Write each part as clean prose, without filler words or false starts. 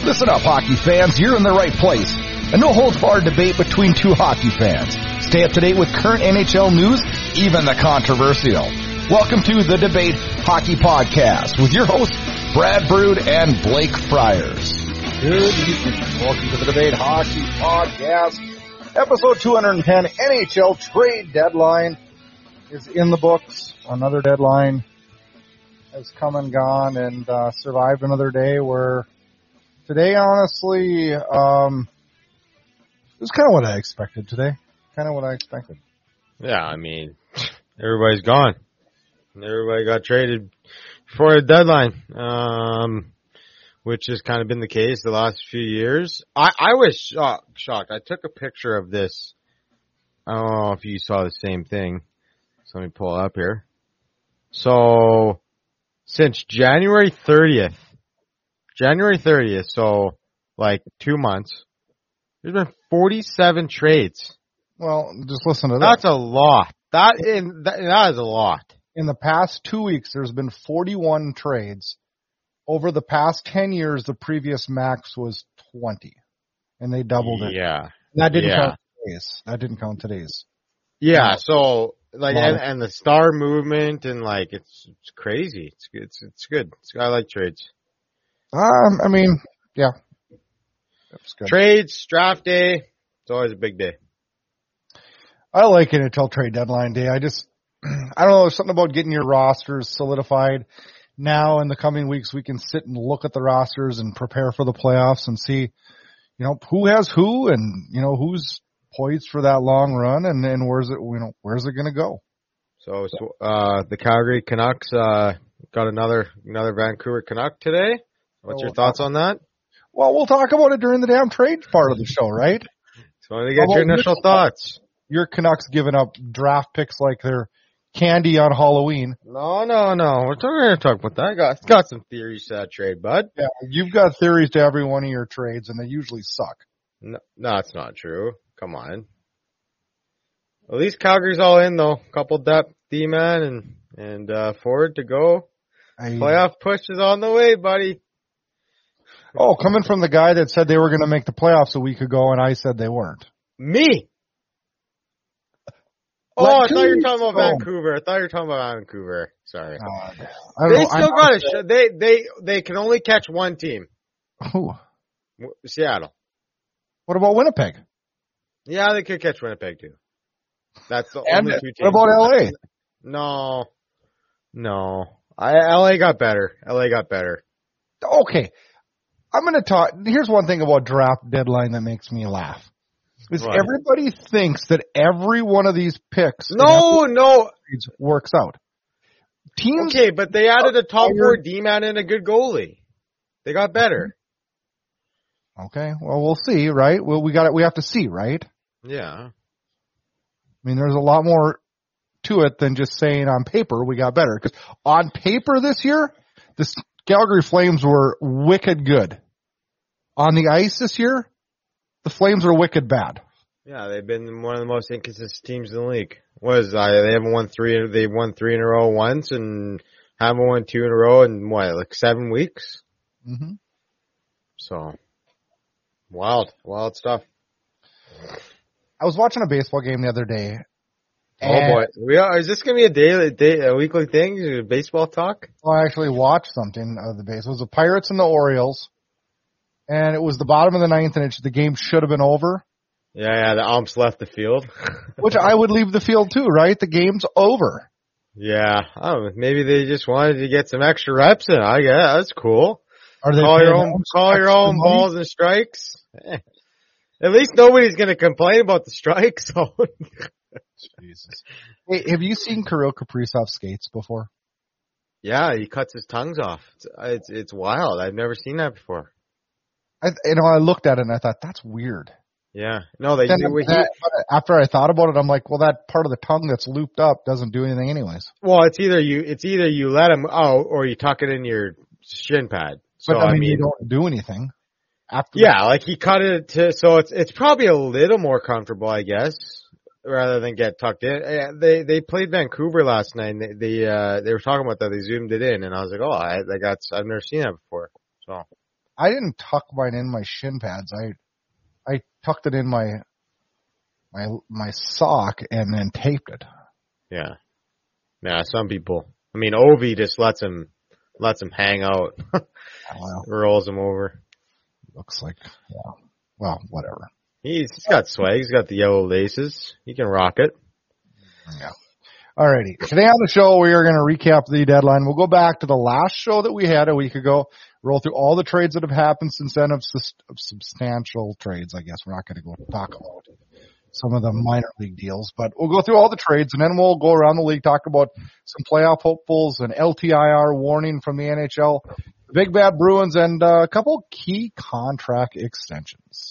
Listen up, hockey fans. You're in the right place. A no-holds-barred debate between two hockey fans. Stay up to date with current NHL news, even the controversial. Welcome to The Debate Hockey Podcast with your hosts, Brad Brood and Blake Friars. Good evening. Welcome to The Debate Hockey Podcast. Episode 210, NHL trade deadline is in the books. Another deadline has come and gone and survived another day where today, honestly, it was kind of what I expected today. Yeah, I mean, everybody's gone. Everybody got traded before the deadline, which has kind of been the case the last few years. I was shocked. I took a picture of this. I don't know if you saw the same thing. So let me pull it up here. So, since January 30th, so like 2 months, there's been 47 trades. Well, just listen to that. That's a lot. That is a lot. In the past 2 weeks, there's been 41 trades. Over the past 10 years, the previous max was 20. And they doubled it. Yeah. That didn't count today's. Yeah, so like and the star movement and like it's crazy. It's good. I like trades. I mean, yeah. That's good. Trades, draft day, it's always a big day. I like it until trade deadline day. I don't know, there's something about getting your rosters solidified. Now in the coming weeks, we can sit and look at the rosters and prepare for the playoffs and see, who has who and, who's poised for that long run and where's it going to go? So, the Calgary Canucks, got another Vancouver Canuck today. What's your thoughts on that? Well, we'll talk about it during the damn trade part of the show, right? So I want to get your initial thoughts. Your Canucks giving up draft picks like they're candy on Halloween. No. We're not going to talk about that. Got some theories to that trade, bud. Yeah, you've got theories to every one of your trades, and they usually suck. No, it's not true. Come on. At least Calgary's all in, though. Couple depth, D-man, and forward to go. Playoff push is on the way, buddy. Oh, coming from the guy that said they were going to make the playoffs a week ago, and I said they weren't. Me? Oh, I thought you were talking about Vancouver. Sorry. They still got it. They can only catch one team. Who? Seattle. What about Winnipeg? Yeah, they could catch Winnipeg too. That's the only two teams. What about LA? No. LA got better. Okay. I'm going to talk. Here's one thing about draft deadline that makes me laugh. Is what? Everybody thinks that every one of these picks works out. Teams. Okay, but they added a top 4 D-man and a good goalie. They got better. Okay, well, we'll see, right? Well, we have to see, right? Yeah. I mean, there's a lot more to it than just saying on paper we got better. Because on paper this year, the Calgary Flames were wicked good. On the ice this year, the Flames are wicked bad. Yeah, they've been one of the most inconsistent teams in the league. They haven't won three. They won 3 in a row once, and haven't won 2 in a row in 7 weeks. Mm-hmm. So, wild stuff. I was watching a baseball game the other day. Oh boy, is this gonna be a weekly thing? Baseball talk? Well, I actually watched something of the base. It was the Pirates and the Orioles. And it was the bottom of the 9th, and the game should have been over. Yeah, the umps left the field. Which I would leave the field too, right? The game's over. Yeah, maybe they just wanted to get some extra reps in. I guess that's cool. Are they call your own balls and strikes? At least nobody's going to complain about the strike zone. Jesus. Hey, have you seen Kirill Kaprizov skates before? Yeah, he cuts his tongues off. It's wild. I've never seen that before. I looked at it and I thought, that's weird. Yeah. No, after I thought about it, I'm like, well, that part of the tongue that's looped up doesn't do anything anyways. Well, it's either you let him out or you tuck it in your shin pad. So, but I mean, you don't do anything. Like he cut it so it's probably a little more comfortable, I guess, rather than get tucked in. They played Vancouver last night and they were talking about that. They zoomed it in and I was like, I've never seen that before. So I didn't tuck mine in my shin pads. I tucked it in my sock and then taped it. Yeah. Yeah, some people. I mean, Ovi just lets him hang out. Well, Rolls him over. looks like, yeah. Well, whatever. He's got swag. He's got the yellow laces. He can rock it. Yeah. Alrighty. Today on the show, we are going to recap the deadline. We'll go back to the last show that we had a week ago, roll through all the trades that have happened since then of substantial trades, I guess. We're not going to go talk about some of the minor league deals, but we'll go through all the trades and then we'll go around the league, talk about some playoff hopefuls, an LTIR warning from the NHL, the Big Bad Bruins, and a couple key contract extensions.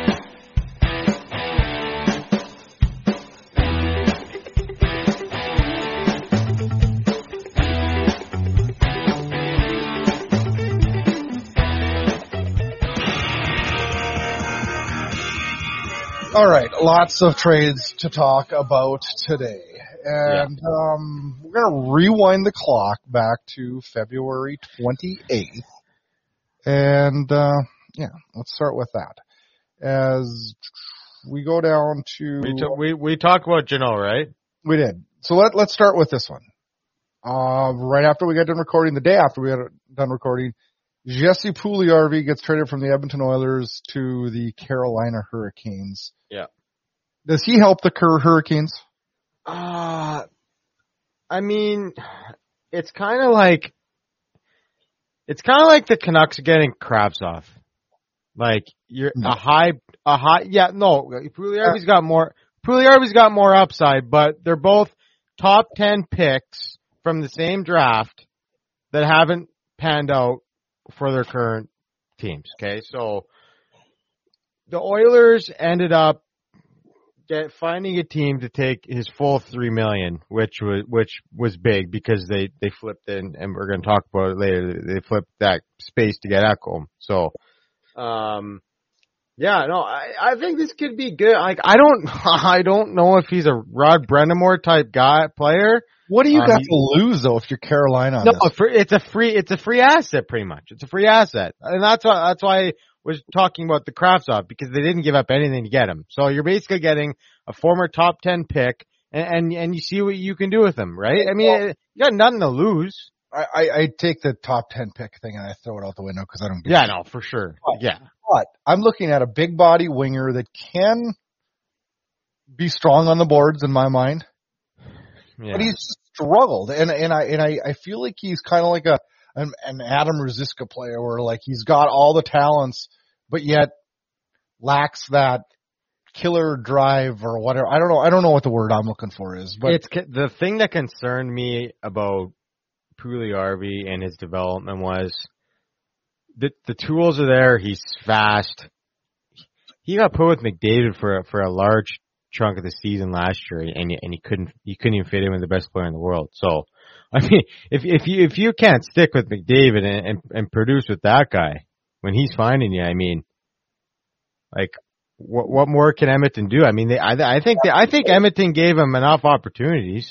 All right, lots of trades to talk about today. And we're going to rewind the clock back to February 28th. And, let's start with that. As we go down to... We talked about Janot, right? We did. So let's start with this one. Right after we got done recording, the day after we got done recording, Jesse Puljujarvi gets traded from the Edmonton Oilers to the Carolina Hurricanes. Yeah. Does he help the Hurricanes? I mean, it's kind of like the Canucks getting Kravtsov. Like Puljujarvi's got more upside, but they're both top 10 picks from the same draft that haven't panned out for their current teams. Okay, so the Oilers ended up finding a team to take his full $3 million, which was big because they flipped in, and we're going to talk about it later. They flipped that space to get Ekholm. So, I think this could be good. Like, I don't know if he's a Rod Brind'Amour type player. What do you got to lose though if you're Carolina? It's a free asset pretty much. It's a free asset, and that's why I was talking about the Kravtsov, because they didn't give up anything to get him. So you're basically getting a former top 10 pick, and you see what you can do with him, right? I mean, you got nothing to lose. I take the top 10 pick thing and I throw it out the window because I don't. Yeah, no, for sure. But I'm looking at a big body winger that can be strong on the boards in my mind. Yeah. But he's struggled, and I feel like he's kind of like an Adam Ruzicka player, where like he's got all the talents, but yet lacks that killer drive or whatever. I don't know what the word I'm looking for is, but it's the thing that concerned me about Puljujarvi and his development was the tools are there. He's fast. He got put with McDavid for a large chunk of the season last year, and he couldn't even fit in with the best player in the world. So, I mean, if you can't stick with McDavid and produce with that guy when he's finding you, I mean, like, what more can Edmonton do? I mean, I think Edmonton gave him enough opportunities.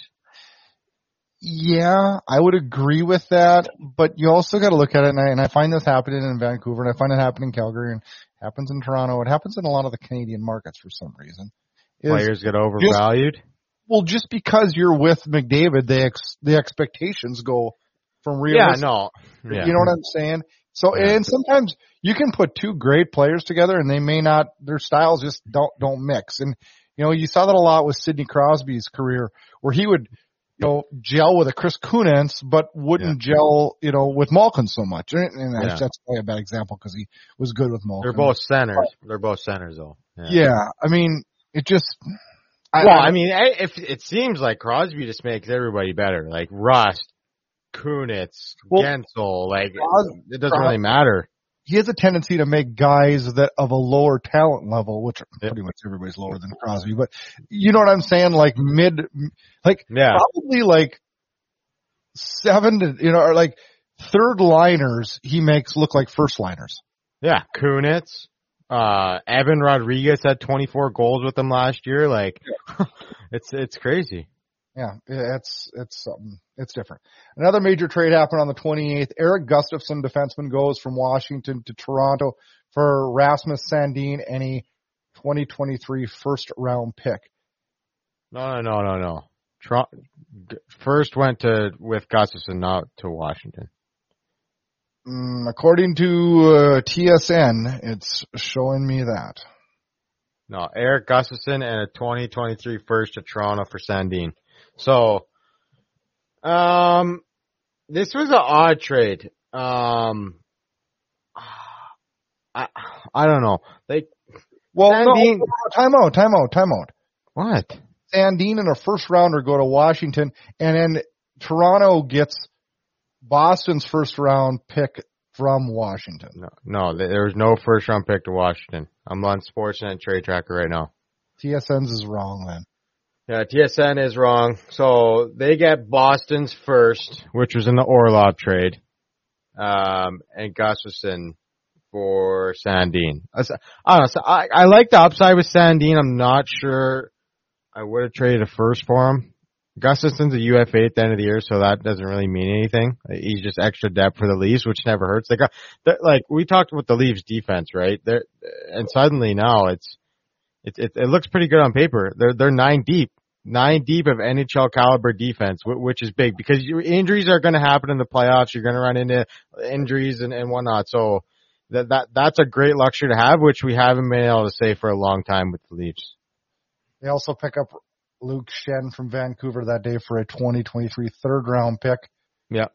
Yeah, I would agree with that, but you also got to look at it, and I find this happening in Vancouver, and I find it happening in Calgary, and it happens in Toronto. It happens in a lot of the Canadian markets for some reason. Players get overvalued? Just because you're with McDavid, the expectations go from realistic. Yeah. You know what I'm saying? So, and sometimes you can put two great players together and they may not, their styles just don't mix. And, you saw that a lot with Sidney Crosby's career, where he would, gel with a Chris Kunitz, but wouldn't gel, with Malkin so much. And that's probably a bad example because he was good with Malkin. They're both centers. They're both centers though. Yeah. I mean, it just, it seems like Crosby just makes everybody better. Like Rust, Kunitz, Gensel, like it doesn't really matter. He has a tendency to make guys that of a lower talent level, which pretty much everybody's lower than Crosby, but you know what I'm saying? Like probably like 7 to, or like third liners he makes look like first liners. Yeah. Kunitz. Evan Rodriguez had 24 goals with them last year. Like, it's crazy. Yeah, it's something. It's different. Another major trade happened on the 28th. Eric Gustafson, defenseman, goes from Washington to Toronto for Rasmus Sandin and a 2023 first round pick. No. First went with Gustafson, not to Washington. According to TSN, it's showing me that. No, Eric Gustafson and a 2023 first to Toronto for Sandin. So, this was an odd trade. I don't know. Sandin, no, time out. What? Sandin and a first rounder go to Washington, and then Toronto gets Boston's first round pick from Washington. No, there was no first round pick to Washington. I'm on Sportsnet Trade Tracker right now. TSN's is wrong then. Yeah, TSN is wrong. So they get Boston's first, which was in the Orlov trade, and Gustafson for Sandin. I like the upside with Sandin. I'm not sure I would have traded a first for him. Gustafson's a UFA at the end of the year, so that doesn't really mean anything. He's just extra depth for the Leafs, which never hurts. Like we talked about the Leafs defense, right? And suddenly now it looks pretty good on paper. They're 9 deep of NHL caliber defense, which is big because your injuries are going to happen in the playoffs. You're going to run into injuries and whatnot. So that's a great luxury to have, which we haven't been able to say for a long time with the Leafs. They also pick up Luke Schenn from Vancouver that day for a 2023 third round pick. Yeah.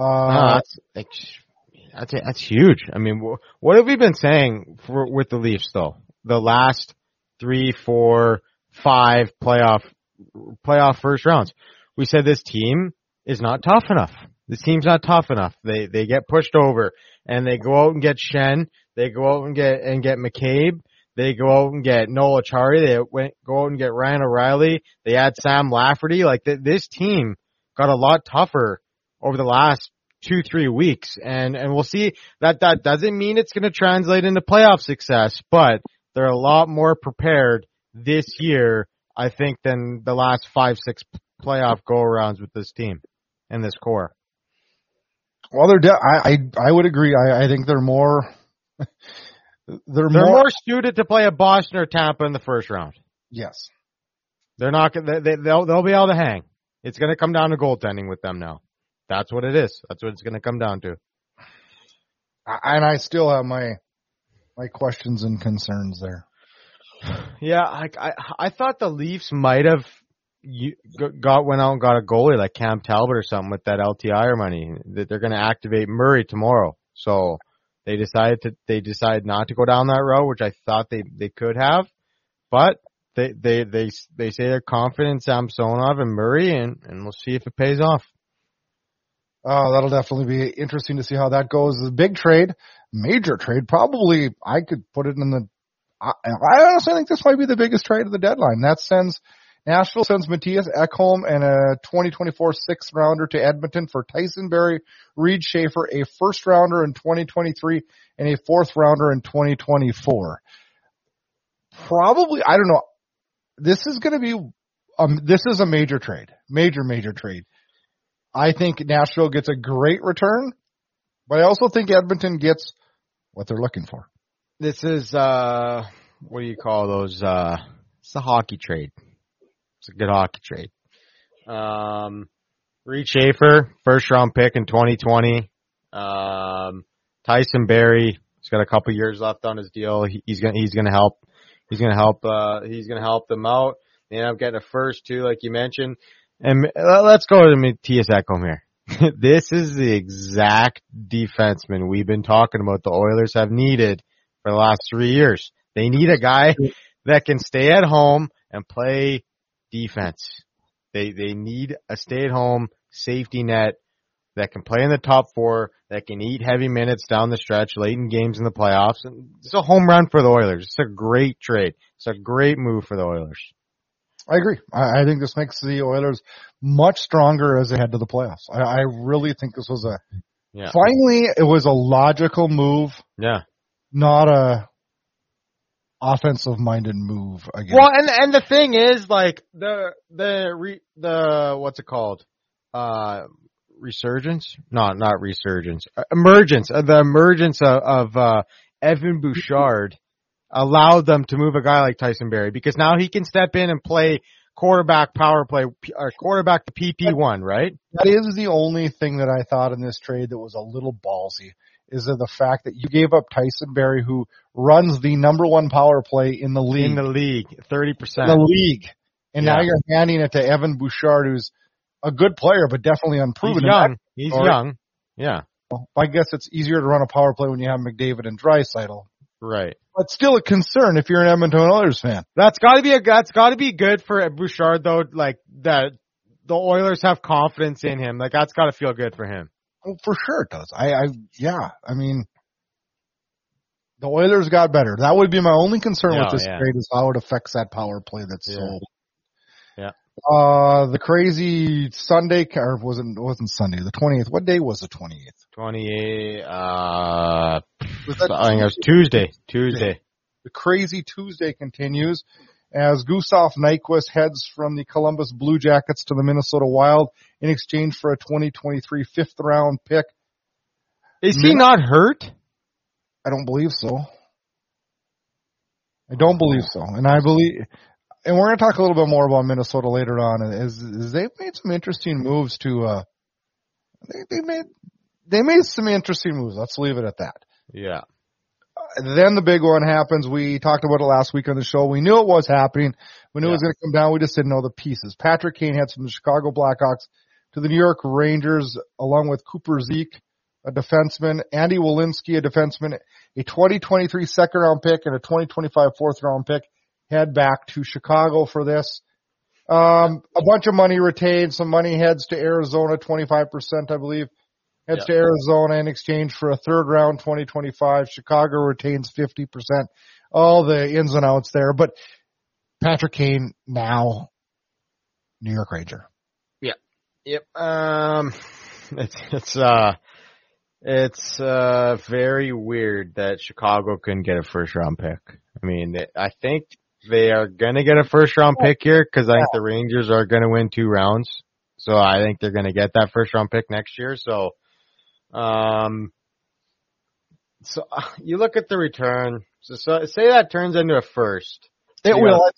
That's huge. I mean, what have we been saying with the Leafs though? The last 3, 4, 5 playoff first rounds. We said this team is not tough enough. This team's not tough enough. They get pushed over and they go out and get Schenn. They go out and get McCabe. They go out and get Noel Acciari. They go out and get Ryan O'Reilly. They add Sam Lafferty. Like this team got a lot tougher over the last 2-3 weeks. And we'll see that doesn't mean it's going to translate into playoff success, but they're a lot more prepared this year, I think, than the last 5-6 playoff go-arounds with this team and this core. Well, I would agree. I think they're more. They're more suited to play a Boston or Tampa in the first round. Yes. They're not. They'll be able to hang. It's going to come down to goaltending with them now. That's what it is. That's what it's going to come down to. And I still have my questions and concerns there. Yeah, I thought the Leafs might have went out and got a goalie like Cam Talbot or something with that LTIR money. That they're going to activate Murray tomorrow. So they decided not to go down that road, which I thought they could have. But they say they're confident in Samsonov and Murray, and we'll see if it pays off. That'll definitely be interesting to see how that goes. The big trade, major trade, probably I could put it in the. I honestly think this might be the biggest trade of the deadline. Nashville sends Matthias Ekholm and a 2024 sixth rounder to Edmonton for Tyson Barrie, Reed Schaefer, a first rounder in 2023 and a fourth rounder in 2024. Probably, I don't know. This is going to be, this is a major trade. Major trade. I think Nashville gets a great return, but I also think Edmonton gets what they're looking for. This is, what do you call those? It's a hockey trade. It's a good hockey trade. Reed Schaefer, first round pick in 2020. Tyson Barrie, he's got a couple years left on his deal. He's gonna help them out. They end up getting a first too, like you mentioned. And let's go to Matthias Ekholm here. This is the exact defenseman we've been talking about the Oilers have needed for the last 3 years. They need a guy that can stay at home and play defense. They need a stay-at-home safety net that can play in the top 4, that can eat heavy minutes down the stretch, late in games in the playoffs. And it's a home run for the Oilers. It's a great trade. It's a great move for the Oilers. I agree. I think this makes the Oilers much stronger as they head to the playoffs. I really think this was finally it was a logical move. Yeah. Not a offensive-minded move again. Well, and the thing is, like, the what's it called? Resurgence? No, not resurgence. Emergence. The emergence of Evan Bouchard allowed them to move a guy like Tyson Barrie, because now he can step in and play quarterback power play, or quarterback to PP1, right? That is the only thing that I thought in this trade that was a little ballsy, is the fact that you gave up Tyson Barrie, who runs the number one power play in the league. In the league, 30%. The league. And now you're handing it to Evan Bouchard, who's a good player, but definitely unproven. He's young. Yeah. Well, I guess it's easier to run a power play when you have McDavid and Draisaitl. Right. But still a concern if you're an Edmonton Oilers fan. That's gotta be good for Bouchard, though, like, that the Oilers have confidence in him. Like, that's gotta feel good for him. Well, for sure it does. I mean, the Oilers got better. That would be my only concern with this trade, is how it affects that power play that's sold. Yeah. The crazy Sunday, or it wasn't Sunday, the 20th. What day was the 20th? 28, I think it was Tuesday. The crazy Tuesday continues as Gustav Nyquist heads from the Columbus Blue Jackets to the Minnesota Wild in exchange for a 2023 fifth round pick. Is he not hurt? I don't believe so. And we're going to talk a little bit more about Minnesota later on, as they've made some interesting moves to, they made some interesting moves. Let's leave it at that. Yeah. Then the big one happens. We talked about it last week on the show. We knew it was happening. We knew it was going to come down. We just didn't know the pieces. Patrick Kane heads from the Chicago Blackhawks to the New York Rangers, along with Cooper Zeke, a defenseman, Andy Welinski, a defenseman, a 2023 second round pick, and a 2025 fourth round pick. Head back to Chicago for this. A bunch of money retained. Some money heads to Arizona, 25%, I believe. Heads to Arizona in exchange for a third round 2025. Chicago retains 50%. All the ins and outs there. But Patrick Kane now New York Ranger. Yeah. Yep. It's very weird that Chicago couldn't get a first round pick. I mean, I think they are gonna get a first round pick here, because I think the Rangers are gonna win 2 rounds. So I think they're gonna get that first round pick next year. So, you look at the return. So say that turns into a first. It will.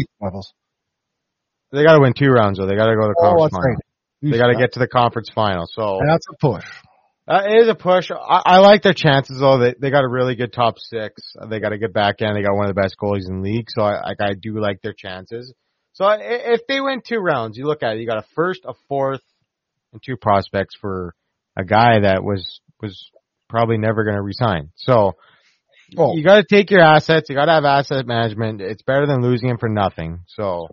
They gotta win 2 rounds, though. They gotta go to the conference final. Right. They gotta get to the conference final. So that's a push. It is a push. I like their chances, though. They got a really good top 6. They got a good back end. They got one of the best goalies in the league. So I do like their chances. So if they win 2 rounds, you look at it, you got a first, a fourth, and 2 prospects for a guy that was probably never going to resign. So you got to take your assets. You got to have asset management. It's better than losing him for nothing. So,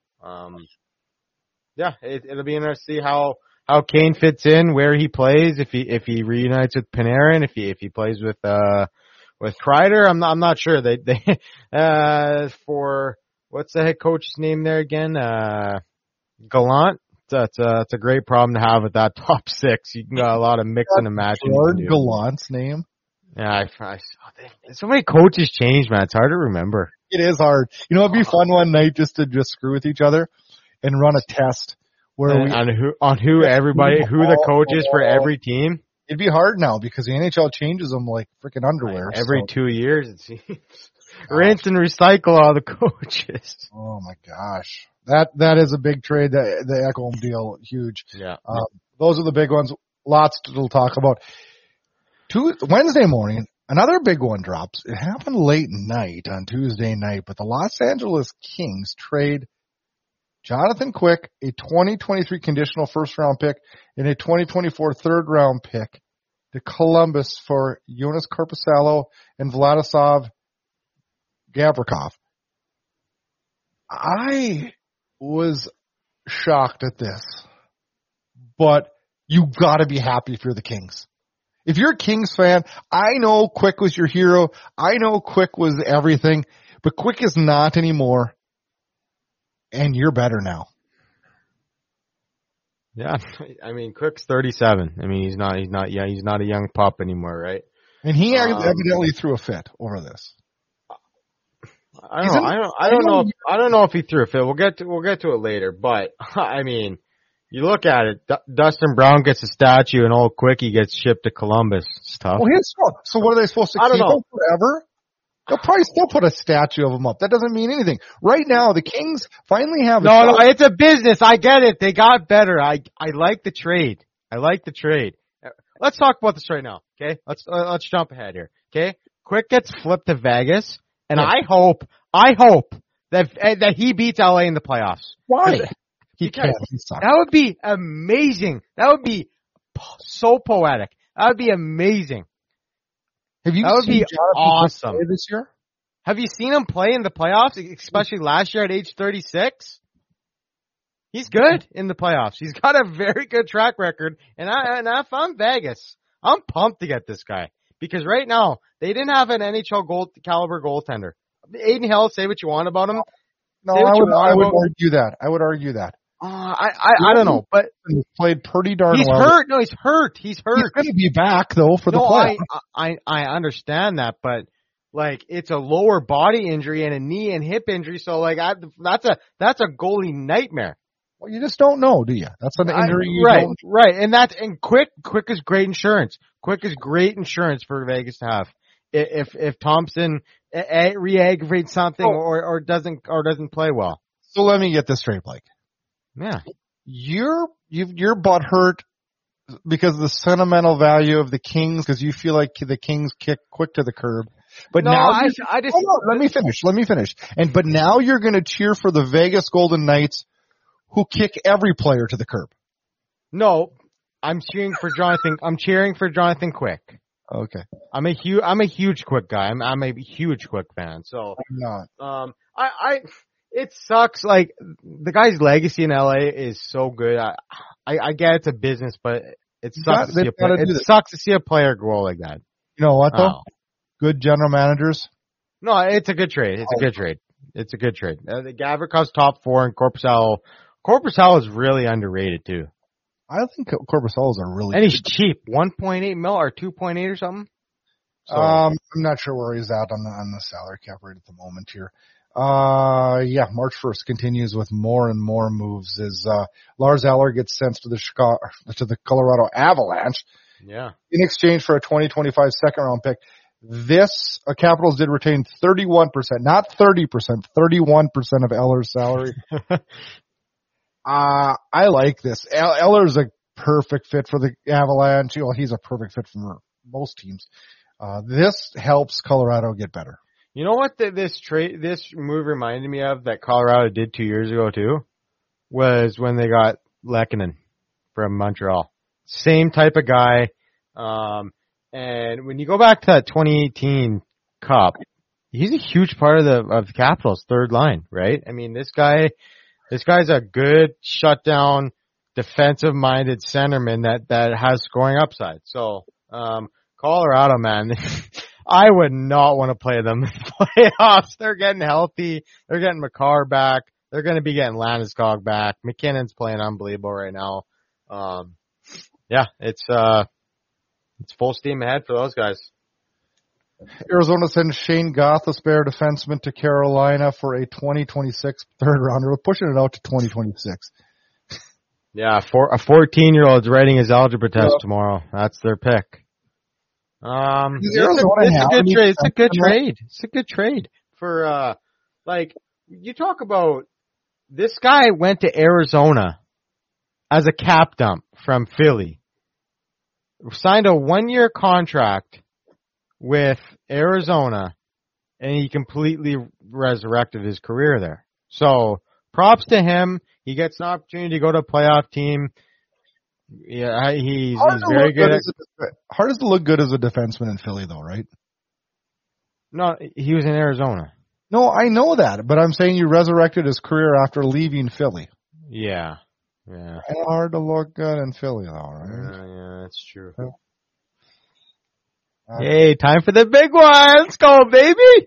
it'll be interesting to see how Kane fits in, where he plays, if he reunites with Panarin, if he plays with Kreider. I'm not sure. They for what's the head coach's name there again? Gallant. That's a great problem to have with that top 6. You can got a lot of mixing and matching. Gallant's name. Yeah, so many coaches change, man. It's hard to remember. It is hard. You know, it'd be fun one night just to screw with each other and run a test where who the coach is for every team. It'd be hard now because the NHL changes them like freaking underwear. Every 2 years, it seems. Rinse and recycle all the coaches. Oh my gosh. That is a big trade. The Ekholm deal, huge. Yeah. Those are the big ones. Lots to talk about. Wednesday morning, another big one drops. It happened late night on Tuesday night, but the Los Angeles Kings trade Jonathan Quick, a 2023 conditional first round pick, and a 2024 third round pick to Columbus for Jonas Korpisalo and Vladislav Gavrikov. I was shocked at this, but you gotta be happy if you're the Kings. If you're a Kings fan, I know Quick was your hero. I know Quick was everything, but Quick is not anymore. And you're better now. Yeah. I mean, Quick's 37. I mean, he's not a young pup anymore, right? And he evidently threw a fit over this. I don't know if he threw a fit. We'll get to it later, but I mean, you look at it, Dustin Brown gets a statue and old Quickie gets shipped to Columbus. It's tough. Well, so what are they supposed to keep him forever? They'll probably still put a statue of him up. That doesn't mean anything. Right now, the Kings finally have No, it's a business. I get it. They got better. I like the trade. Let's talk about this right now, okay? Let's jump ahead here, okay? Quick gets flipped to Vegas, and I hope that he beats LA in the playoffs. Why? He can't. That would be amazing. That would be so poetic. That would be amazing. Have you that would be awesome this year? Have you seen him play in the playoffs, especially last year at age 36? He's good in the playoffs. He's got a very good track record, and if I'm Vegas, I'm pumped to get this guy because right now they didn't have an NHL caliber goaltender. Aiden Hill, say what you want about him. No, I would argue that. I would argue that. I don't know, but he's played pretty darn well. He's hurt. No, he's hurt. He's going to be back though for the playoffs. I understand that, but like it's a lower body injury and a knee and hip injury, so like that's a goalie nightmare. Well, you just don't know, do you? That's an injury. Right. And Quick is great insurance. Quick is great insurance for Vegas to have. If Thompson re-aggravates something or doesn't play well. So let me get this straight, Blake. Yeah. You're butthurt because of the sentimental value of the Kings because you feel like the Kings kick Quick to the curb. But no, now let me finish. But now you're going to cheer for the Vegas Golden Knights who kick every player to the curb. No, I'm cheering for Jonathan Quick. Okay. I'm a huge Quick guy. I'm a huge Quick fan. So I'm not. It sucks. Like the guy's legacy in LA is so good. I get it's a business, but it sucks to see a player grow like that. You know what though? Good general managers. No, it's a good trade. It's a good trade. The Gavrikov's top 4 and Korpisalo is really underrated too. I think Korpisalo is a really and he's cheap, 1.8 mil or 2.8 or something. So, I'm not sure where he's at on the salary cap rate at the moment here. March 1st continues with more and more moves as Lars Eller gets sent to the Colorado Avalanche. Yeah. In exchange for a 2025 second round pick. This Capitals did retain 31%, not 30%, 31% of Eller's salary. I like this. Eller's a perfect fit for the Avalanche. Well, he's a perfect fit for most teams. This helps Colorado get better. You know what this move reminded me of that Colorado did 2 years ago too? Was when they got Lehkonen from Montreal. Same type of guy. And when you go back to that 2018 Cup, he's a huge part of the Capitals' third line, right? I mean, this guy's a good shutdown, defensive-minded centerman that has scoring upside. So, Colorado, man, I would not want to play them in the playoffs. They're getting healthy. They're getting McCarr back. They're going to be getting Landeskog back. McKinnon's playing unbelievable right now. It's full steam ahead for those guys. Arizona sends Shane Gostisbehere, defenseman, to Carolina for a 2026 third rounder. We're pushing it out to 2026. Yeah, a 14-year-old's writing his algebra test tomorrow. That's their pick. It's a good trade. It's a good trade for you talk about this guy went to Arizona as a cap dump from Philly. Signed a 1-year contract with Arizona, and he completely resurrected his career there. So, props to him. He gets an opportunity to go to a playoff team. Yeah, he's very good. Hard to look good as a defenseman in Philly, though, right? No, he was in Arizona. No, I know that, but I'm saying you resurrected his career after leaving Philly. Yeah. Hard to look good in Philly, though, right? Yeah, that's true. Hey, time for the big one. Let's go, baby.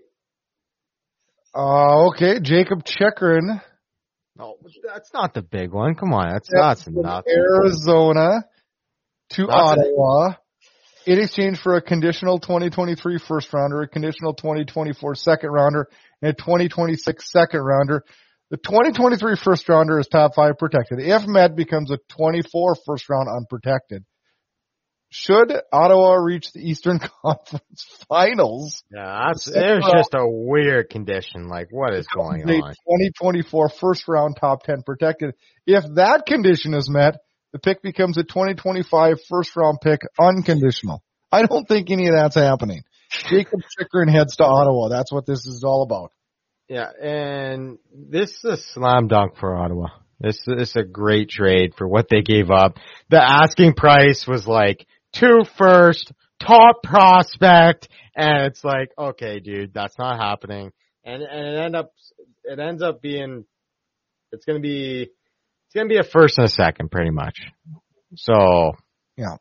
Okay, Jacob Chychrun. No, that's not the big one. Come on, that's enough. Arizona to Ottawa in exchange for a conditional 2023 first rounder, a conditional 2024 second rounder, and a 2026 second rounder. The 2023 first rounder is top 5 protected. If met, becomes a 24 first round unprotected. Should Ottawa reach the Eastern Conference Finals? Yeah, there's just a weird condition. Like, what is going on? 2024 first round top 10 protected. If that condition is met, the pick becomes a 2025 first round pick unconditional. I don't think any of that's happening. Jacob Chychrun heads to Ottawa. That's what this is all about. Yeah, and this is a slam dunk for Ottawa. This is a great trade for what they gave up. The asking price was like 2 first, top prospect, and it's like, okay, dude, that's not happening. And it ends up being, it's gonna be a first and a second, pretty much. So, yeah,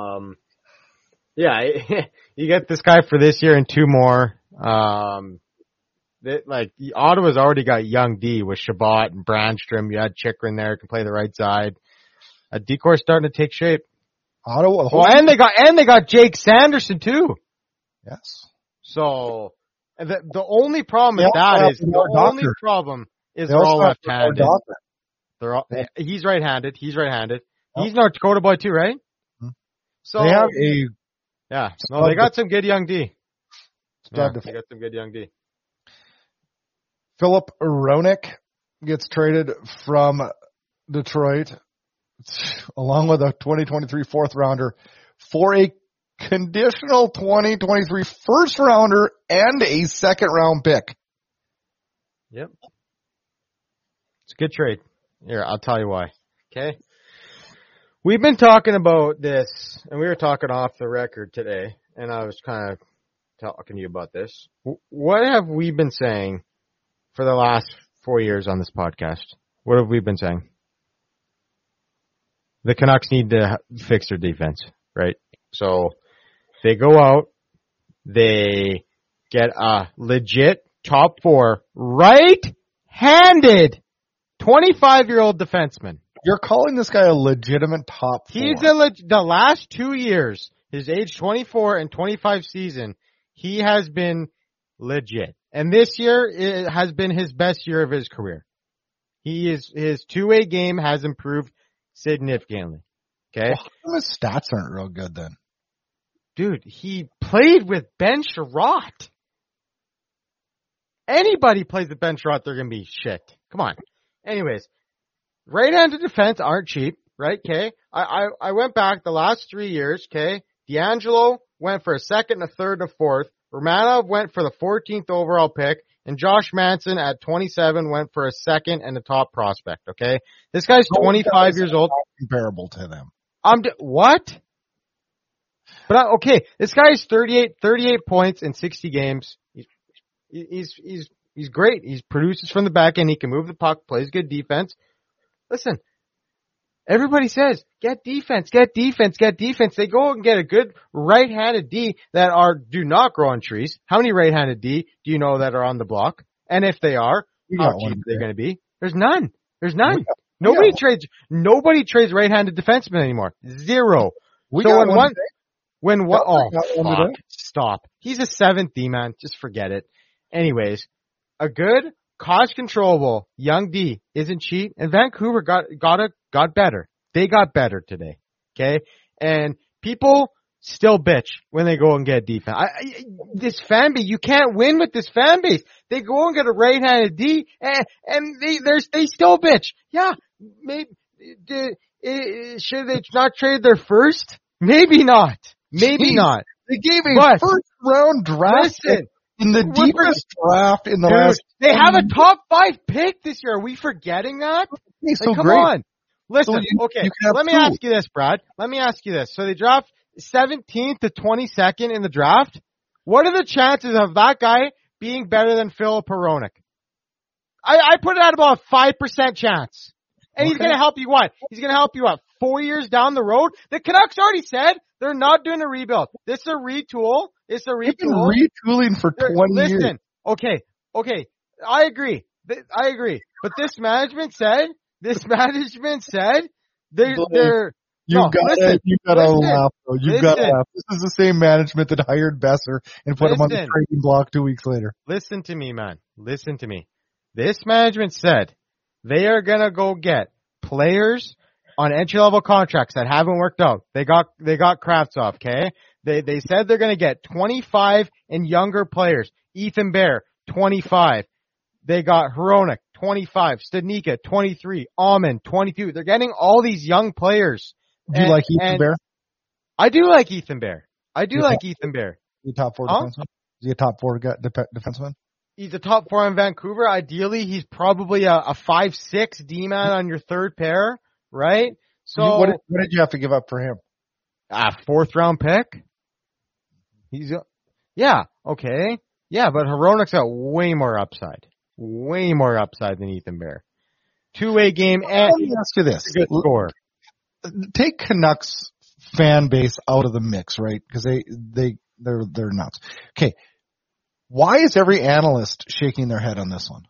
you get this guy for this year and 2 more. Ottawa's already got young D with Chabot and Brandstrom. You had Chychrun there, can play the right side. A decore's starting to take shape. Ottawa. And they got Jake Sanderson too. Yes. So the only problem with that is they're all left-handed. They're all, he's right-handed. He's North Dakota boy too, right? Mm-hmm. So they have they got some good young D. They got some good young D. Philip Hronek gets traded from Detroit along with a 2023 fourth rounder for a conditional 2023 first rounder and a second round pick. Yep. It's a good trade. Here, I'll tell you why. Okay. We've been talking about this, and we were talking off the record today, and I was kind of talking to you about this. What have we been saying for the last 4 years on this podcast? What have we been saying? The Canucks need to fix their defense, right? So they go out, they get a legit top 4 right-handed 25-year-old defenseman. You're calling this guy a legitimate top 4. He's the last 2 years, his age 24 and 25 season, he has been legit. And this year it has been his best year of his career. His two-way game has improved significantly. Okay? Well, his stats aren't real good then. Dude, he played with Ben Sherratt. Anybody plays with Ben Sherratt, they're going to be shit. Come on. Anyways, right-handed defense aren't cheap, right? Okay? I went back the last 3 years, okay? DeAngelo went for a second, a third, and a fourth. Romanov went for the 14th overall pick, and Josh Manson at 27 went for a second and a top prospect, okay? This guy's 25 years old. Comparable to them. What? But okay, this guy's 38 points in 60 games. He's great. He produces from the back end. He can move the puck, plays good defense. Listen, everybody says, get defense. They go and get a good right-handed D that do not grow on trees. How many right-handed D do you know that are on the block? And if they are, how cheap are they going to be? There's none. Nobody trades right-handed defensemen anymore. Zero. Stop. He's a 7th D man. Just forget it. Anyways, a good cost controllable young D isn't cheap, and Vancouver got better. They got better today. Okay? And people still bitch when they go and get defense. This fan base, you can't win with this fan base. They go and get a right-handed D, and they still bitch. Yeah, maybe should they not trade their first? Maybe not. They gave a first round draft in the deepest draft in the last. They have a top 5 pick this year. Are we forgetting that? Come on. Listen, let me ask you this, Brad. So they draft 17th to 22nd in the draft. What are the chances of that guy being better than Philip Hronek? I put it at about a 5% chance. And he's going to help you what? 4 years down the road? The Canucks already said they're not doing a rebuild. This is a retool. They've been retooling for 20 years. Listen, okay. I agree. But this management said they're No, You gotta listen, laugh though. You gotta laugh. This is the same management that hired Besser and put him on the trading block 2 weeks later. Listen to me, man. Listen to me. This management said they are gonna go get players on entry-level contracts that haven't worked out. They got Kravtsov, okay? They said they're gonna get 25 and younger players. Ethan Bear, 25. They got Hronek, 25. Studnicka, 23. Almond, 22. They're getting all these young players. Do you like Ethan Bear? I do like Ethan Bear. Ethan Bear. Is he a top 4 defenseman? Is he a top 4 defenseman? He's a top 4 in Vancouver. Ideally, he's probably a 5'6" D-man on your third pair, right? So what did you have to give up for him? A 4th round pick. Okay. Yeah, but Hronek's got way more upside than Ethan Bear. 2-way game and let me ask you this. Good score. Take Canucks fan base out of the mix, right? Because they're nuts. Okay. Why is every analyst shaking their head on this one?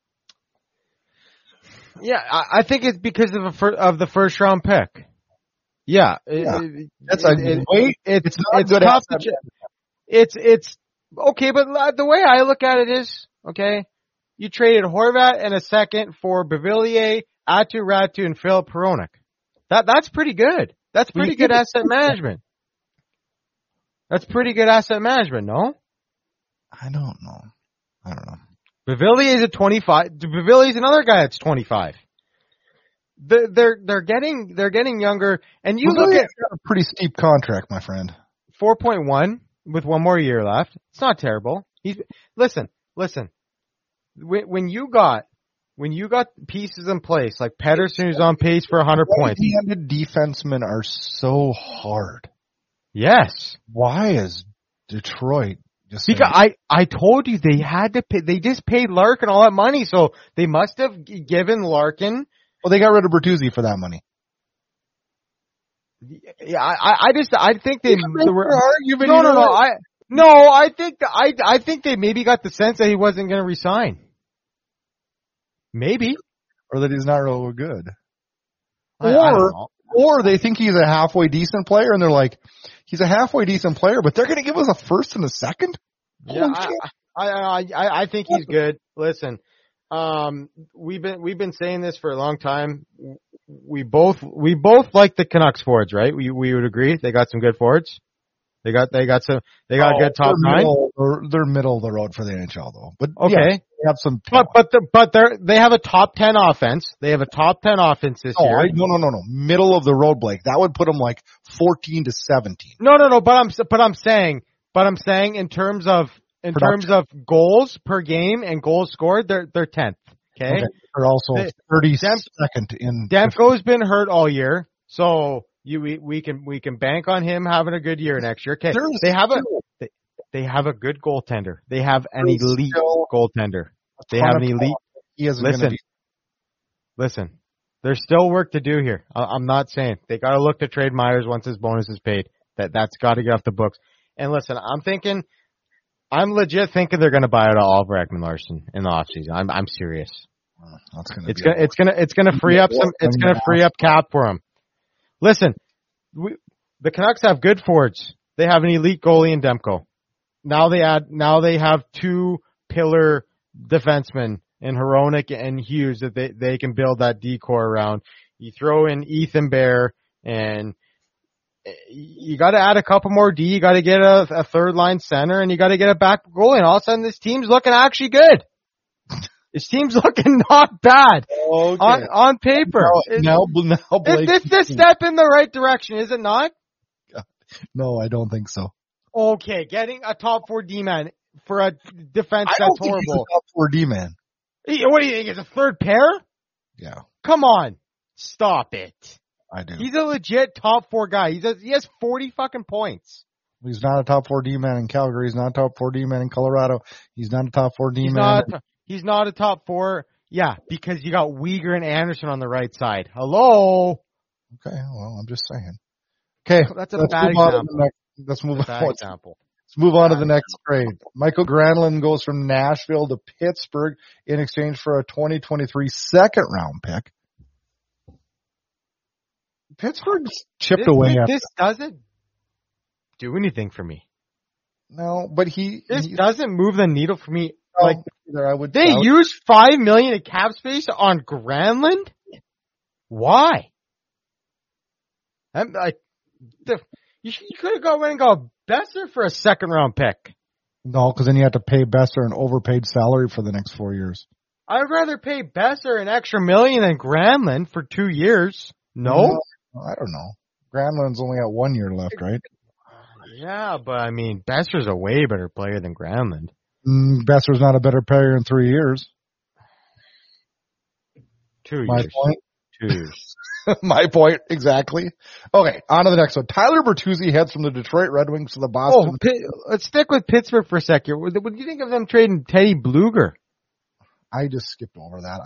Yeah, I think it's because of the first round pick. Yeah. It's not good tough it's okay, but the way I look at it is, okay, you traded Horvat and a second for Beauvillier, Aatu Räty, and Filip Hronek. That's pretty good. That's pretty good asset management. That's pretty good asset management, no? I don't know. Beauvillier is at 25. Beauvillier is another guy that's 25. They're getting younger, and you look at a pretty steep contract, my friend. 4.1 with 1 more year left. It's not terrible. Listen. When you got pieces in place like Pettersson, who's on pace for 100 points. Right-handed defensemen are so hard. Yes. Why is Detroit just? Because I told you they had to pay. They just paid Larkin all that money, so they must have given Larkin. Well, they got rid of Bertuzzi for that money. Yeah, I think they were arguing. No. I think they maybe got the sense that he wasn't going to resign. Maybe. Or that he's not real good. I don't know. Or they think he's a halfway decent player and they're like, he's a halfway decent player, but they're going to give us a first and a second? Yeah, I think he's good. Listen, we've been saying this for a long time. We both like the Canucks forwards, right? We would agree. They got some good forwards. They got good top 9. They're middle of the road for the NHL though. But okay. Yeah, they have some but they have a top 10 offense. They have a top 10 offense this year. No. Middle of the road, Blake. That would put them like 14 to 17. No, but I'm saying in terms of goals per game and goals scored, they're 10th. Okay. They're also 32nd in. Demko's been hurt all year, so we can bank on him having a good year next year. Okay. They have a good goaltender. They have an elite goaltender. They have an elite. Listen. There's still work to do here. I'm not saying they got to look to trade Myers once his bonus is paid. That's got to get off the books. And listen, I'm legit thinking they're going to buy out Oliver Ekman-Larsson in the offseason. I'm serious. It's going to free up cap for him. Listen, the Canucks have good forwards. They have an elite goalie in Demko. Now they have 2 pillar defensemen in Hronek and Hughes that they can build that decor around. You throw in Ethan Bear and you got to add a couple more D. You got to get a third line center and you got to get a back goalie. And all of a sudden this team's looking actually good. This team's looking not bad on paper. Now Blake, it's a step in the right direction, is it not? No, I don't think so. Okay, getting a top 4 D-man for a defense that's horrible. Think he's a top 4 D-man. What do you think? Is a third pair? Yeah. Come on. Stop it. I do. He's a legit top 4 guy. He has 40 fucking points. He's not a top 4 D-man in Calgary. He's not a top 4 D-man in Colorado. He's not a top 4 D-man. He's not a top 4. Yeah, because you got Weegar and Anderson on the right side. Hello? Okay, well, I'm just saying. Okay. That's a bad example. Let's move on to the next trade. Michael Granlund goes from Nashville to Pittsburgh in exchange for a 2023 second round pick. Pittsburgh's chipped away at this doesn't do anything for me. No, but this doesn't move the needle for me. Like either I would. They used $5 million in cap space on Granlund. Why? You could have went and got Besser for a second round pick. No, because then you have to pay Besser an overpaid salary for the next 4 years. I'd rather pay Besser an extra $1 million than Granlund for 2 years. No? I don't know. Granlund's only got 1 year left, right? Yeah, but I mean, Besser's a way better player than Granlund. Besser's not a better player in 3 years. 2 years. My point? 2 years. My point, exactly. Okay, on to the next one. Tyler Bertuzzi heads from the Detroit Red Wings to the Boston. Let's stick with Pittsburgh for a second. What do you think of them trading Teddy Bluger? I just skipped over that.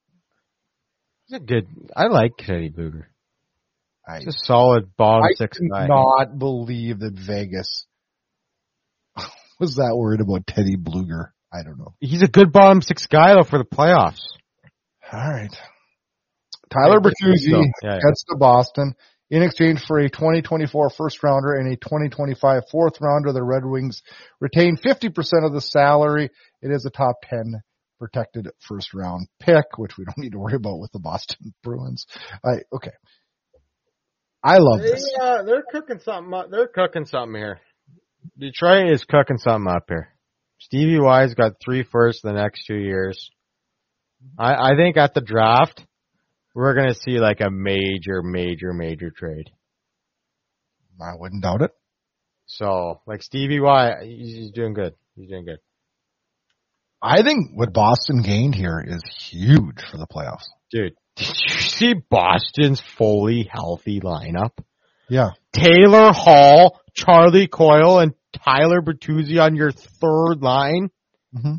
I like Teddy Bluger. He's a solid bottom six guy. I do not believe that Vegas was that worried about Teddy Bluger. I don't know. He's a good bottom six guy, though, for the playoffs. All right. Tyler Bertuzzi heads to Boston in exchange for a 2024 first rounder and a 2025 fourth rounder. The Red Wings retain 50% of the salary. It is a top 10 protected first round pick, which we don't need to worry about with the Boston Bruins. Okay. I love this. They're cooking something up. They're cooking something here. Detroit is cooking something up here. Stevie Y's got 3 firsts the next 2 years. I think at the draft, we're going to see like a major trade. I wouldn't doubt it. So, like Stevie Y, he's doing good. He's doing good. I think what Boston gained here is huge for the playoffs. Dude, did you see Boston's fully healthy lineup? Yeah. Taylor Hall, Charlie Coyle, and Tyler Bertuzzi on your third line? Mm-hmm.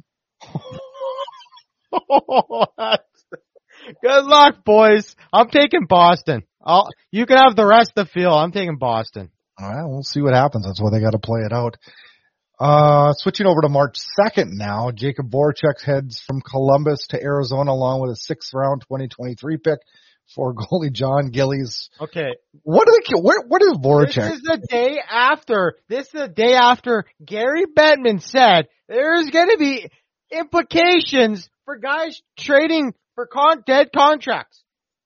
Good luck, boys. I'm taking Boston. You can have the rest of the field. I'm taking Boston. All right, we'll see what happens. That's why they got to play it out. Switching over to March 2nd now, Jacob Voracek heads from Columbus to Arizona along with a 6th round 2023 pick for goalie John Gillies. Okay. What is Voracek? This is the day after Gary Bettman said there's going to be implications for guys trading for dead contracts.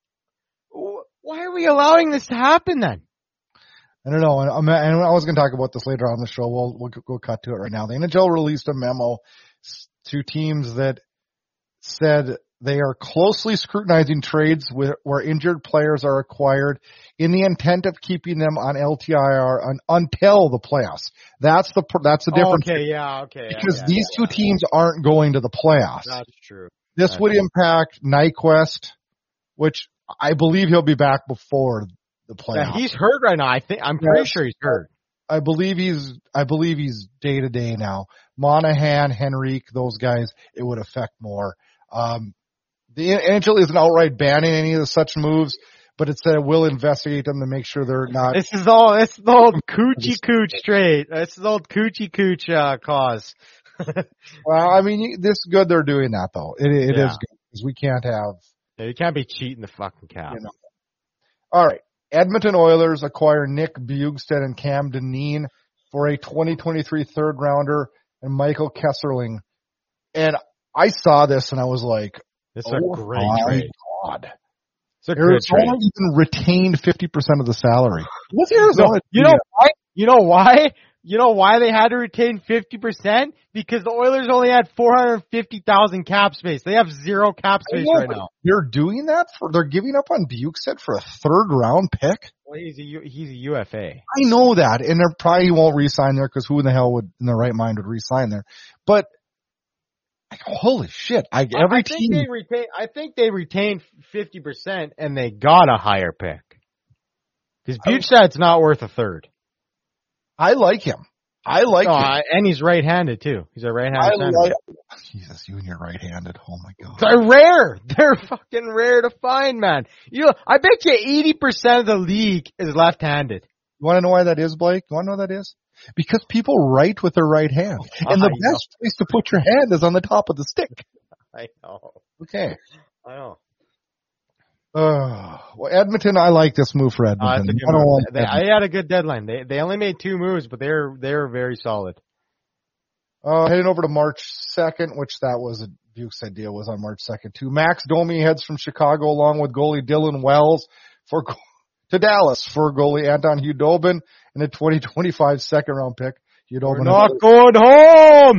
Why are we allowing this to happen then? I don't know. And I was going to talk about this later on the show. We'll cut to it right now. The NHL released a memo to teams that said they are closely scrutinizing trades where injured players are acquired in the intent of keeping them on LTIR until the playoffs. That's the difference. Okay. Because these two teams aren't going to the playoffs. That's true. This would impact Nyquist, which I believe he'll be back before the playoffs. Yeah, he's hurt right now. I'm pretty sure he's hurt. I believe he's day to day now. Monahan, Henrique, those guys, it would affect more. The NHL isn't outright banning any of such moves, but it said it will investigate them to make sure they're not. It's the old coochie cooch trade. It's the old coochie cooch cause. Well, I mean, this is good they're doing that though. It is good because we can't have. Yeah, you can't be cheating the fucking cap. You know. All right. Edmonton Oilers acquire Nick Bjugstad and Cam Dineen for a 2023 third rounder and Michael Kesserling. And I saw this and I was like, it's a great trade. God. It's a great trade. Arizona even retained 50% of the salary. What's Arizona? You know why? You know why they had to retain 50%? Because the Oilers only had 450,000 cap space. They have 0 cap space right now. They're doing that they're giving up on Bjugstad for a third round pick? Well, he's a UFA. I know that, and they probably won't re-sign there because who in the hell would, in their right mind, would re-sign there? But holy shit! I think they retained 50%, and they got a higher pick because Bjugstad's not worth a third. I like him. Him. And he's right-handed too. He's a right-handed center. Jesus, you and you're right-handed. Oh my god. They're rare. They're fucking rare to find, man. I bet you 80% of the league is left-handed. You want to know why that is, Blake? You want to know what that is? Because people write with their right hand. And the best place to put your hand is on the top of the stick. I know. Okay. I know. Well, Edmonton, I like this move for Edmonton. That's a good move. I had a good deadline. They only made 2 moves, but they're very solid. Heading over to March 2nd, which that was a Duke's idea was on March 2nd too. Max Domi heads from Chicago along with goalie Dylan Wells to Dallas for goalie Anton Hudobin and a 2025 second round pick. We're not going home.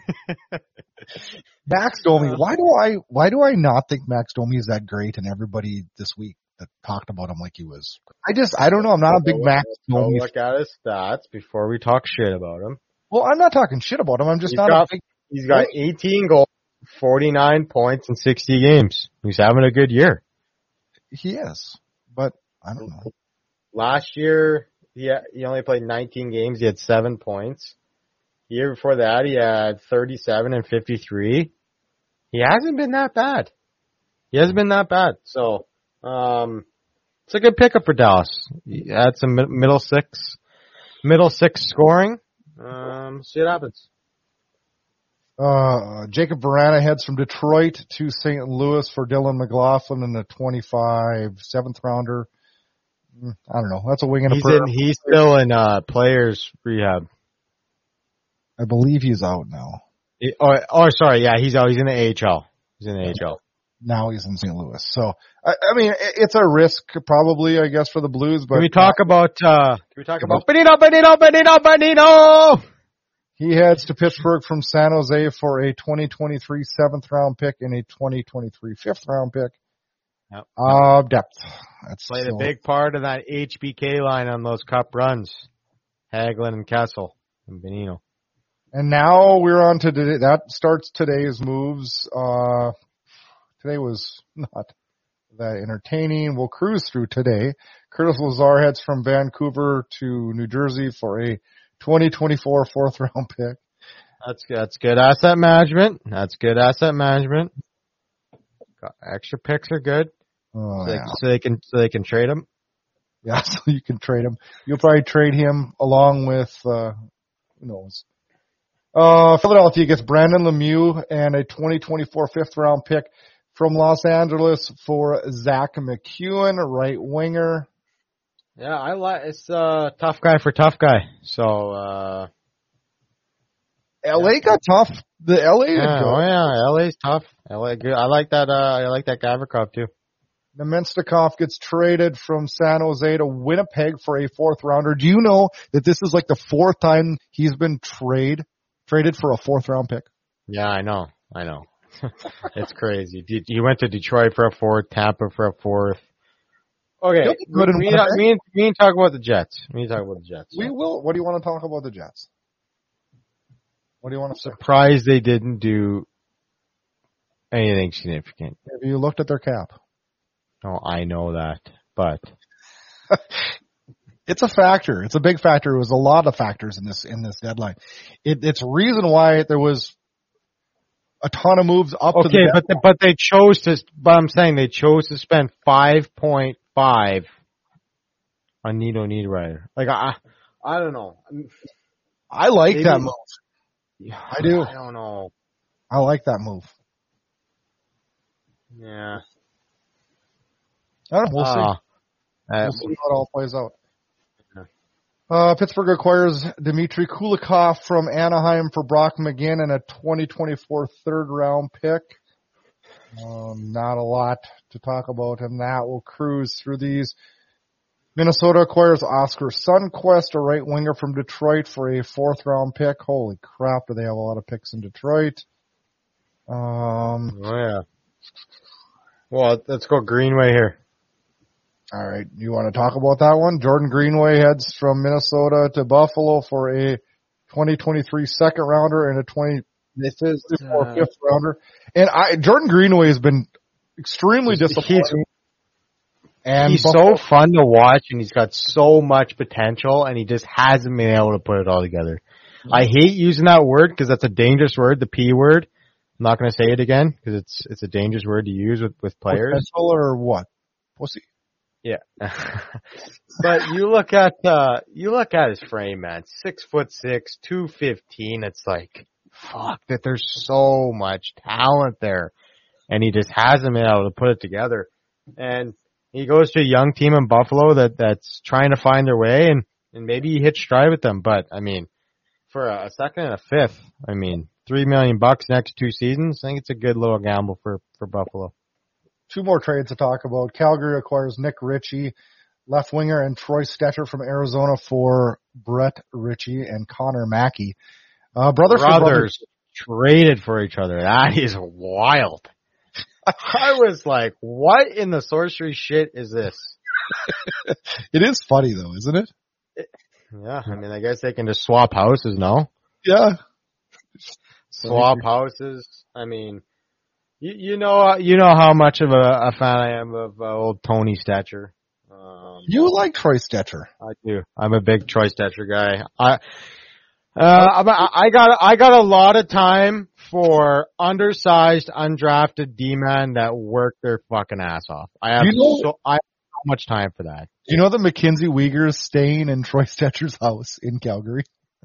Max Domi. Why do I not think Max Domi is that great? And everybody this week that talked about him like he was. I don't know. I'm not a big Max Domi. Look at his stats before we talk shit about him. Well, I'm not talking shit about him. I'm just He's got 18 goals, 49 points in 60 games. He's having a good year. He is, but I don't know. Last year, he only played 19 games. He had 7 points. The year before that, he had 37 and 53. He hasn't been that bad. So, it's a good pickup for Dallas. He had some middle six scoring. See what happens. Jacob Vrana heads from Detroit to St. Louis for Dylan McLaughlin in the 25 7th rounder. I don't know. That's a wing and a prayer. He's still in players rehab. I believe he's out now. Sorry. Yeah, he's out. He's in the AHL. Now he's in St. Louis. So, I mean, it's a risk probably, I guess, for the Blues. But Can we talk about Benito? He heads to Pittsburgh from San Jose for a 2023 7th round pick and a 2023 5th round pick. Yep. Depth. Played a big part of that HBK line on those cup runs. Hagelin and Kessel and Benino. And now we're on to today. That starts today's moves. Today was not that entertaining. We'll cruise through today. Curtis Lazar heads from Vancouver to New Jersey for a 2024 4th round pick. That's good asset management. Extra picks are good. So they can trade him. Yeah, so you can trade him. You'll probably trade him along with who knows. Philadelphia gets Brandon Lemieux and a 2024 5th round pick from Los Angeles for Zach McEwen, right winger. Yeah, it's tough guy for tough guy. So LA got tough. The LA LA's tough. LA good. I like that Gavrikov too. Nemestikov gets traded from San Jose to Winnipeg for a 4th rounder. Do you know that this is like the 4th time he's been traded for a 4th round pick? Yeah, I know. It's crazy. He went to Detroit for a 4th, Tampa for a 4th. Okay, we need to talk about the Jets. We will. What do you want to talk about the Jets? What do you want to say? Surprised they didn't do anything significant. Have you looked at their cap? No, I know that, but it's a factor. It's a big factor. It was a lot of factors in this deadline. It's a reason why there was a ton of moves up to the deadline. but they chose to. But I'm saying they chose to spend 5.5 on Nino Niederreiter. Like I don't know. I like that move. I do. I don't know. I like that move. Yeah. I don't know. We'll see. We'll see how it all plays out. Pittsburgh acquires Dmitry Kulikov from Anaheim for Brock McGinn and a 2024 3rd round pick. Not a lot to talk about in that. We'll cruise through these. Minnesota acquires Oscar Sundqvist, a right winger from Detroit, for a 4th round pick. Holy crap, do they have a lot of picks in Detroit? Yeah. Well, let's go Greenway here. All right, you want to talk about that one? Jordan Greenway heads from Minnesota to Buffalo for a 2023 2nd rounder and a 2024 5th rounder. And Jordan Greenway has been extremely disappointing. And he's so fun to watch, and he's got so much potential, and he just hasn't been able to put it all together. I hate using that word because that's a dangerous word, the P word. I'm not going to say it again because it's a dangerous word to use with players. Potential or what? Pussy. Yeah. But you look at his frame, man. 6'6", 215. It's like, fuck, that there's so much talent there. And he just hasn't been able to put it together. And He goes to a young team in Buffalo that's trying to find their way, and maybe he hits stride with them. But I mean, for a second and a fifth, I mean, $3 million next 2 seasons. I think it's a good little gamble for Buffalo. 2 more trades to talk about. Calgary acquires Nick Ritchie, left winger, and Troy Stecher from Arizona for Brett Ritchie and Connor Mackey. Brothers traded for each other. That is wild. I was like, what in the sorcery shit is this? It is funny though, isn't it? Yeah, I mean, I guess they can just swap houses, no? Yeah. Swap houses. I mean, you know how much of a fan I am of old Tony Stecher. You like Troy Stecher. I do. I'm a big Troy Stecher guy. I got a lot of time for undersized, undrafted D-men that work their fucking ass off. I have so much time for that. Do you know that Mackenzie Weegar is staying in Troy Stecher's house in Calgary?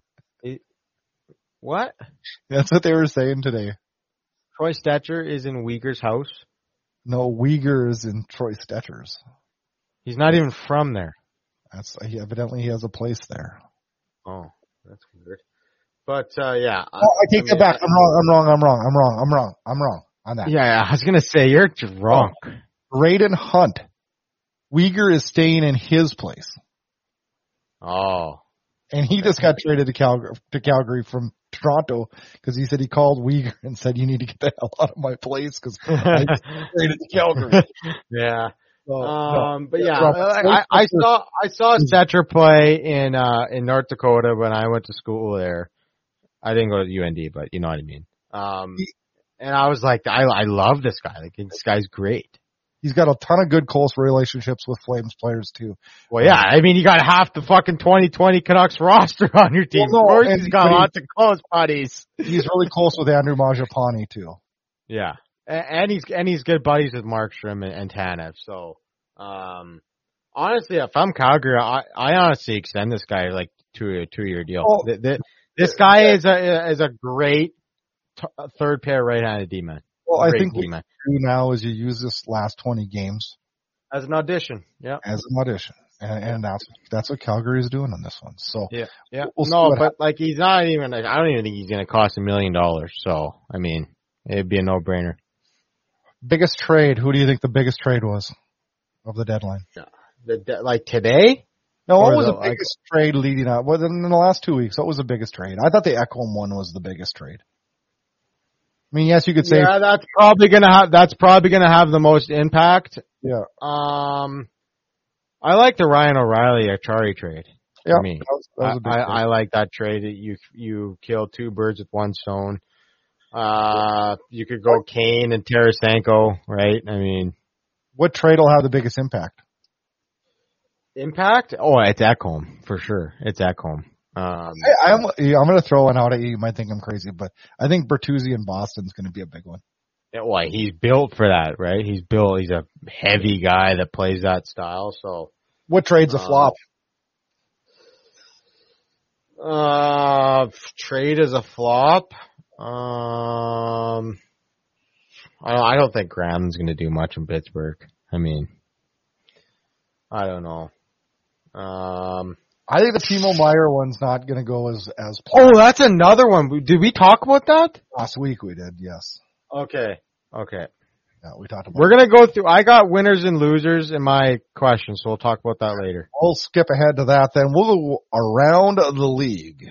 What? That's what they were saying today. Troy Stecher is in Weegar's house? No, Weegar is in Troy Stecher's. He's not even from there. Evidently he has a place there. Oh, that's weird. But, yeah. I take that back. I'm wrong on that. Yeah, I was gonna say, you're drunk. Braden Hunt. Weegar is staying in his place. Oh. And he just got traded to Calgary from Toronto because he said he called Weegar and said, you need to get the hell out of my place because I just traded to Calgary. Yeah. So, but yeah, I saw Stecher play in North Dakota when I went to school there. I didn't go to UND, but you know what I mean. And I was like, I love this guy. Like, this guy's great. He's got a ton of good close relationships with Flames players too. Well, yeah, I mean, you got half the fucking 2020 Canucks roster on your team. Well, no, of course, he's got lots of close buddies. He's really close with Andrew Mangiapane too. Yeah, and he's good buddies with Markstrom and Tanev. So, honestly, if I'm Calgary, I honestly extend this guy like to a 2-year deal. Well, this guy is a great third pair right-handed D-man. Well, I think what you do now is you use this last 20 games as an audition. Yeah, as an audition, and that's what Calgary is doing on this one. So yeah. We'll but like he's not even. Like, I don't even think he's going to cost $1 million. So I mean, it'd be a no-brainer. Biggest trade? Who do you think the biggest trade was of the deadline? Like today? No, what was the biggest trade leading up? Well, in the last 2 weeks, what was the biggest trade? I thought the Ekholm one was the biggest trade. I mean, yes, you could say. Yeah, that's probably gonna have the most impact. Yeah. I like the Ryan O'Reilly Achari trade. Yeah, for me. that was a big trade. I like that trade. You kill 2 birds with 1 stone. You could go Kane and Tarasenko, right? I mean, what trade will have the biggest impact? Impact? Oh, it's Ekholm for sure. It's Ekholm. I'm going to throw one out at you. You might think I'm crazy, but I think Bertuzzi in Boston's going to be a big one. Yeah, well, he's built for that, right? He's a heavy guy that plays that style. So, what trade's a flop? Trade is a flop. I don't think Graham's going to do much in Pittsburgh. I mean, I don't know. I think the Timo Meier one's not going to go as planned. Oh, that's another one. Did we talk about that? Last week we did, yes. Okay. Yeah, we talked about We're going to go through, I got winners and losers in my question, so we'll talk about that later. We'll skip ahead to that then. We'll go around the league.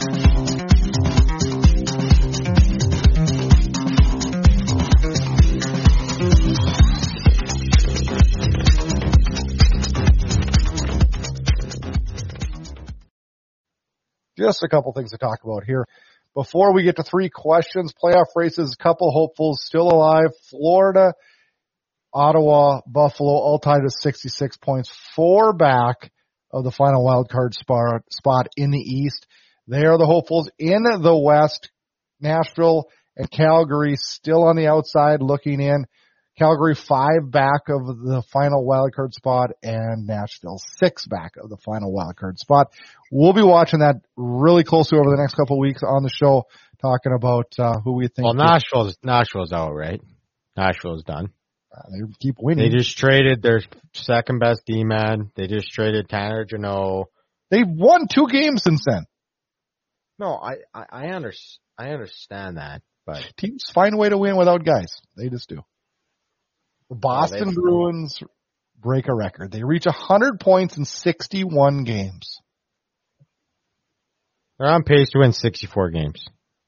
Just a couple things to talk about here. Before we get to 3 questions, playoff races, couple hopefuls still alive. Florida, Ottawa, Buffalo, all tied at 66 points, 4 back of the final wild card spot in the East. They are the hopefuls in the West. Nashville and Calgary still on the outside looking in. Calgary 5 back of the final wildcard spot and Nashville 6 back of the final wildcard spot. We'll be watching that really closely over the next couple of weeks on the show, talking about who we think. Well, Nashville's out, right? Nashville's done. They keep winning. They just traded their second best D-man. They just traded Tanner Jeannot. They've won 2 games since then. No, I understand that, but Teams find a way to win without guys. They just do. The Boston Bruins break a record. They reach 100 points in 61 games. they're on pace to win 64 games.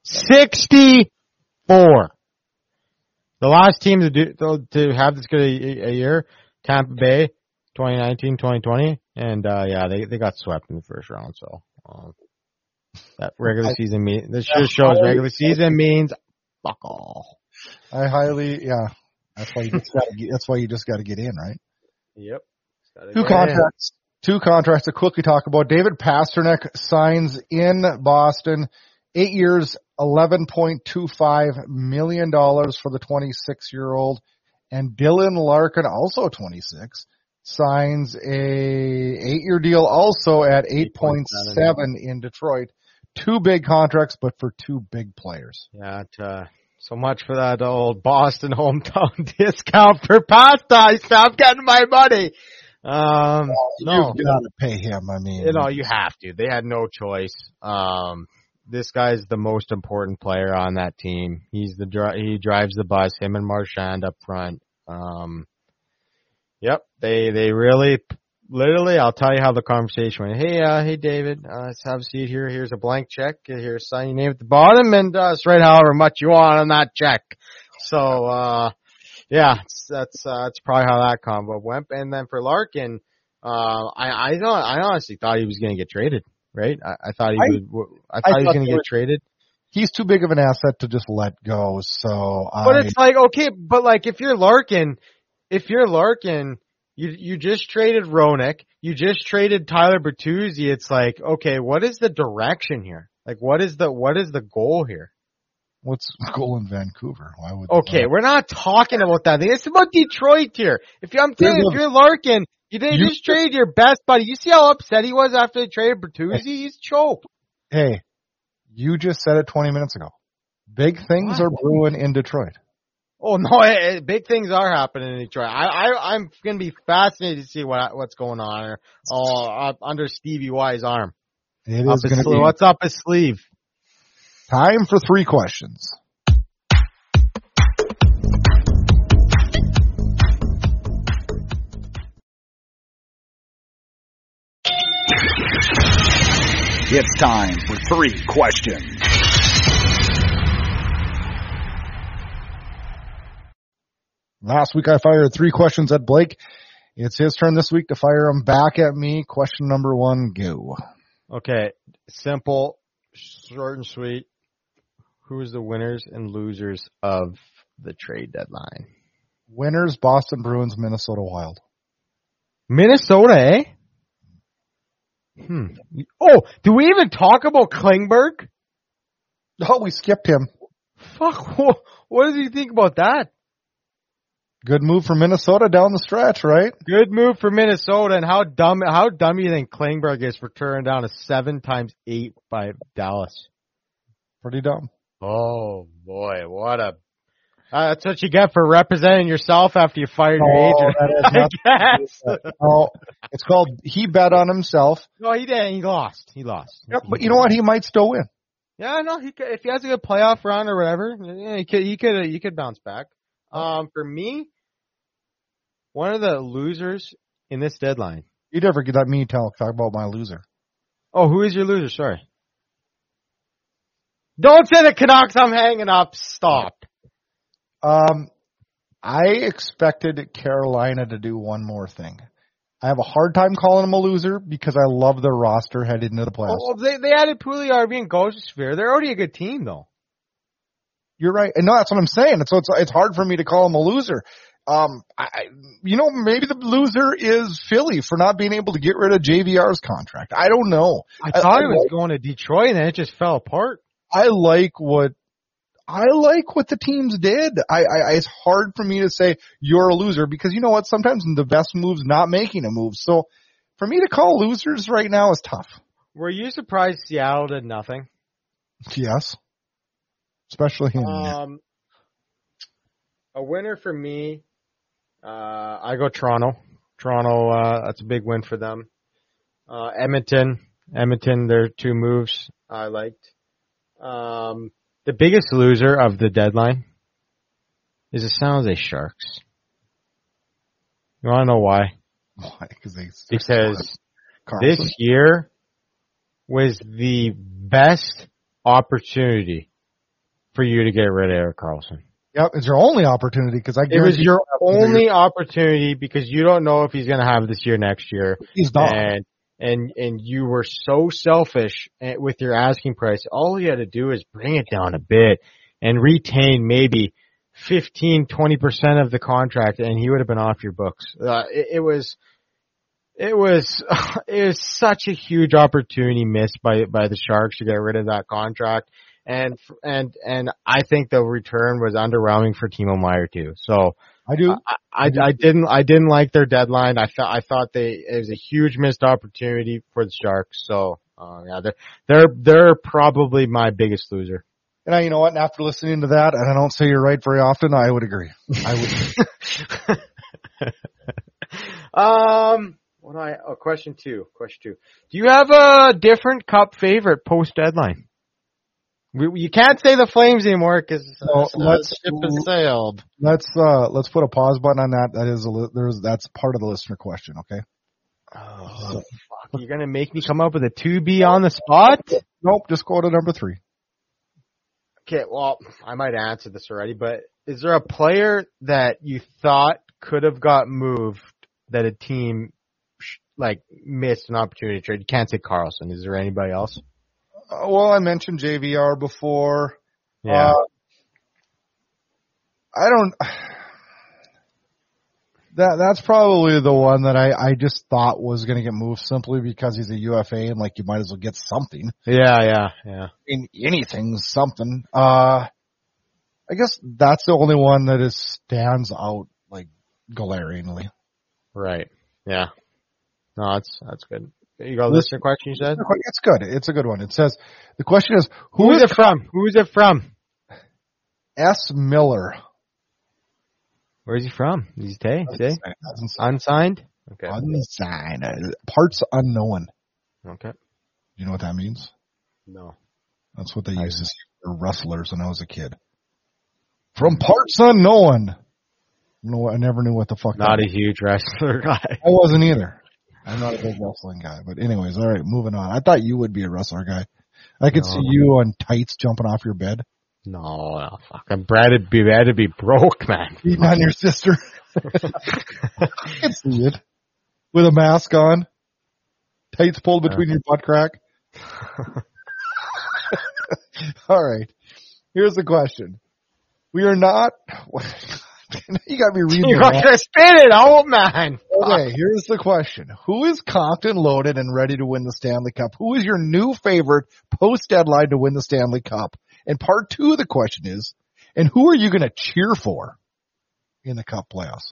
64! The last team to have this good a year, Tampa Bay, 2019, 2020, and they got swept in the first round. So that regular season this just shows regular season means fuck all. That's why you just got to get in, right? Yep. 2 contracts. 2 contracts to quickly talk about. David Pastrnak signs in Boston, 8 years, $11.25 million for the 26-year-old. And Dylan Larkin, also 26, signs a 8-year deal also at 8.7 in Detroit. 2 big contracts, but for 2 big players. Yeah, so much for that old Boston hometown discount for pasta. Stop getting my money. No, you've got to pay him. I mean, you have to. They had no choice. This guy's the most important player on that team. He drives the bus. Him and Marchand up front. Yep. They really, literally, I'll tell you how the conversation went. Hey, David, let's have a seat here. Here's a blank check. Here's sign your name at the bottom and, write however much you want on that check. So, that's probably how that combo went. And then for Larkin, I honestly thought he was going to get traded, right? I thought he was going to get traded. He's too big of an asset to just let go. So, it's like, okay, but like if you're Larkin, you just traded Roenick, you just traded Tyler Bertuzzi. It's like, okay, what is the direction here? Like, what is the goal here? What's the goal in Vancouver? Why would? Okay, we're not talking about that thing. It's about Detroit here. If you're Larkin, you didn't just trade your best buddy. You see how upset he was after they traded Bertuzzi? He's choked. Hey, you just said it 20 minutes ago. Big things are brewing in Detroit. Oh no, big things are happening in Detroit. I'm going to be fascinated to see what's going on here. Under Stevie Y's arm. It is going to be. What's up his sleeve? Time for 3 questions. It's time for 3 questions. Last week I fired 3 questions at Blake. It's his turn this week to fire them back at me. Question number 1, go. Okay, simple, short and sweet. Who is the winners and losers of the trade deadline? Winners, Boston Bruins, Minnesota Wild. Minnesota, eh? Oh, do we even talk about Klingberg? Oh, we skipped him. Fuck, what does he think about that? Good move for Minnesota down the stretch, right? Good move for Minnesota, and how dumb do you think Klingberg is for turning down a 7x8 by Dallas? Pretty dumb. Oh boy, that's what you get for representing yourself after you fired your agent. That is not it's called he bet on himself. No, he didn't. He lost. Yep, but you know what? He might still win. Yeah, no, he could, if he has a good playoff run or whatever, yeah, he could bounce back. For me, one of the losers in this deadline. You never get me talk about my loser. Oh, who is your loser? Sorry. Don't say the Canucks. I'm hanging up. Stop. I expected Carolina to do one more thing. I have a hard time calling them a loser because I love their roster headed into the playoffs. Well, they added Puljujarvi and Gostisbehere. They're already a good team, though. You're right. And no, that's what I'm saying. So it's hard for me to call them a loser. Maybe the loser is Philly for not being able to get rid of JVR's contract. I don't know. I thought it was going to Detroit and then it just fell apart. I like what the teams did. It's hard for me to say you're a loser because you know what? Sometimes the best move's not making a move. So for me to call losers right now is tough. Were you surprised Seattle did nothing? Yes. Especially him. A winner for me I go Toronto. Toronto, that's a big win for them. Edmonton, their 2 moves I liked. The biggest loser of the deadline is the San Jose Sharks. You want to know why? Why? Because this year was the best opportunity for you to get rid of Erik Karlsson. Yep, it's your only opportunity because it was your only opportunity because you don't know if he's going to have this year next year. He's not. And you were so selfish with your asking price. All you had to do is bring it down a bit and retain maybe 15, 20% of the contract, and he would have been off your books. It was such a huge opportunity missed by the Sharks to get rid of that contract. And I think the return was underwhelming for Timo Meier too. So I didn't like their deadline. I thought it was a huge missed opportunity for the Sharks. So they're probably my biggest loser. And you know what? And after listening to that, and I don't say you're right very often, I would agree. Question two. Do you have a different Cup favorite post deadline? You can't say the Flames anymore because the ship has sailed. Let's put a pause button on that. That's part of the listener question. Okay. Oh, fuck. You're gonna make me come up with a 2B on the spot? Nope. Just go to number 3. Okay. Well, I might answer this already, but is there a player that you thought could have got moved that a team missed an opportunity to trade? You can't say Karlsson. Is there anybody else? Well, I mentioned JVR before. Yeah. That's probably the one that I just thought was going to get moved simply because he's a UFA and you might as well get something. Yeah. In anything, something. I guess that's the only one that stands out glaringly. Right. Yeah. No, that's good. You got a listener question, you said? It's good. It's a good one. It says, the question is, Who is it from? S. Miller. Where is he from? Did he say? Unsigned? Okay. Unsigned. Parts unknown. Okay. You know what that means? No. That's what they used to say for wrestlers when I was a kid. From parts unknown. No, I never knew what the fuck. Not a huge wrestler guy. I wasn't either. I'm not a big wrestling guy, but anyways, all right, moving on. I thought you would be a wrestler guy. I could see you on tights jumping off your bed. No, fuck. I'm Brad to be broke, man. Beating on your sister. I can see it. With a mask on. Tights pulled between your butt crack. All right. Here's the question. We are not... You got me reading. You're not going to spin it, old man. Okay, here's the question. Who is cocked and loaded and ready to win the Stanley Cup? Who is your new favorite post-deadline to win the Stanley Cup? And part 2 of the question is, and who are you going to cheer for in the Cup playoffs?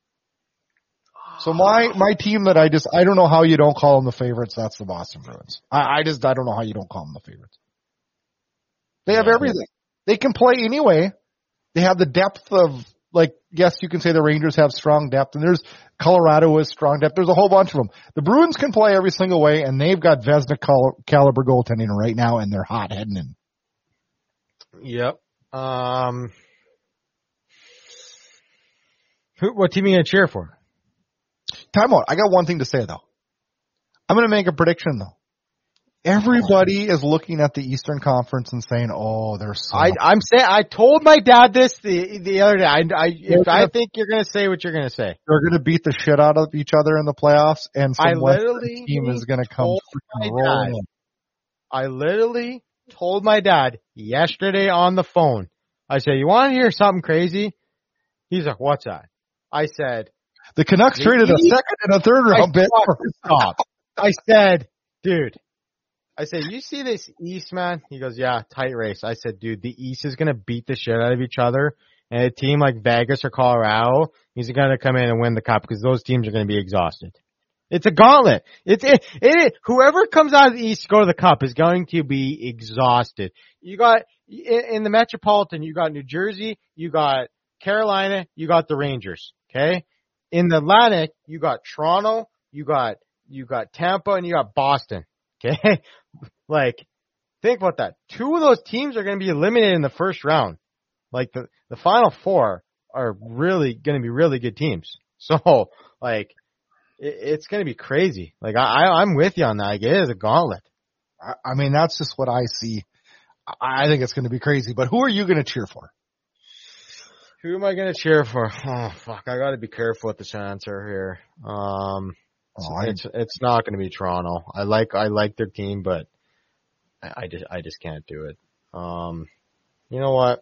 So my team that I don't know how you don't call them the favorites, that's the Boston Bruins. I don't know how you don't call them the favorites. They have everything. They can play anyway. They have the depth of, yes, you can say the Rangers have strong depth, and there's Colorado has strong depth. There's a whole bunch of them. The Bruins can play every single way, and they've got Vezina caliber goaltending right now, and they're hot heading in. Yep. What team are you going to cheer for? Time out. I got one thing to say, though. I'm going to make a prediction, though. Everybody is looking at the Eastern Conference and saying, "Oh, they're so." I'm saying I told my dad this the other day. I think you're going to say what you're going to say. They're going to beat the shit out of each other in the playoffs, and some Western team is going to come freaking rolling in. I literally told my dad yesterday on the phone. I said, "You want to hear something crazy?" He's like, "What's that?" I said, "The Canucks traded a second and a third round pick." Stop. I said, "Dude." I said, you see this East, man? He goes, yeah, tight race. I said, dude, the East is going to beat the shit out of each other. And a team like Vegas or Colorado, he's going to come in and win the Cup because those teams are going to be exhausted. It's a gauntlet. Whoever comes out of the East to go to the Cup is going to be exhausted. You got, in the Metropolitan, you got New Jersey, you got Carolina, you got the Rangers. Okay. In the Atlantic, you got Toronto, you got Tampa, and you got Boston. Okay. Like, think about that. 2 of those teams are going to be eliminated in the first round. Like the final 4 are really going to be really good teams. So like, it's going to be crazy. Like I'm with you on that. Like, it is a gauntlet. I mean, that's just what I see. I think it's going to be crazy, but who are you going to cheer for? Who am I going to cheer for? Oh, fuck. I got to be careful with this answer here. It's not going to be Toronto. I like their team, but I just can't do it. You know what?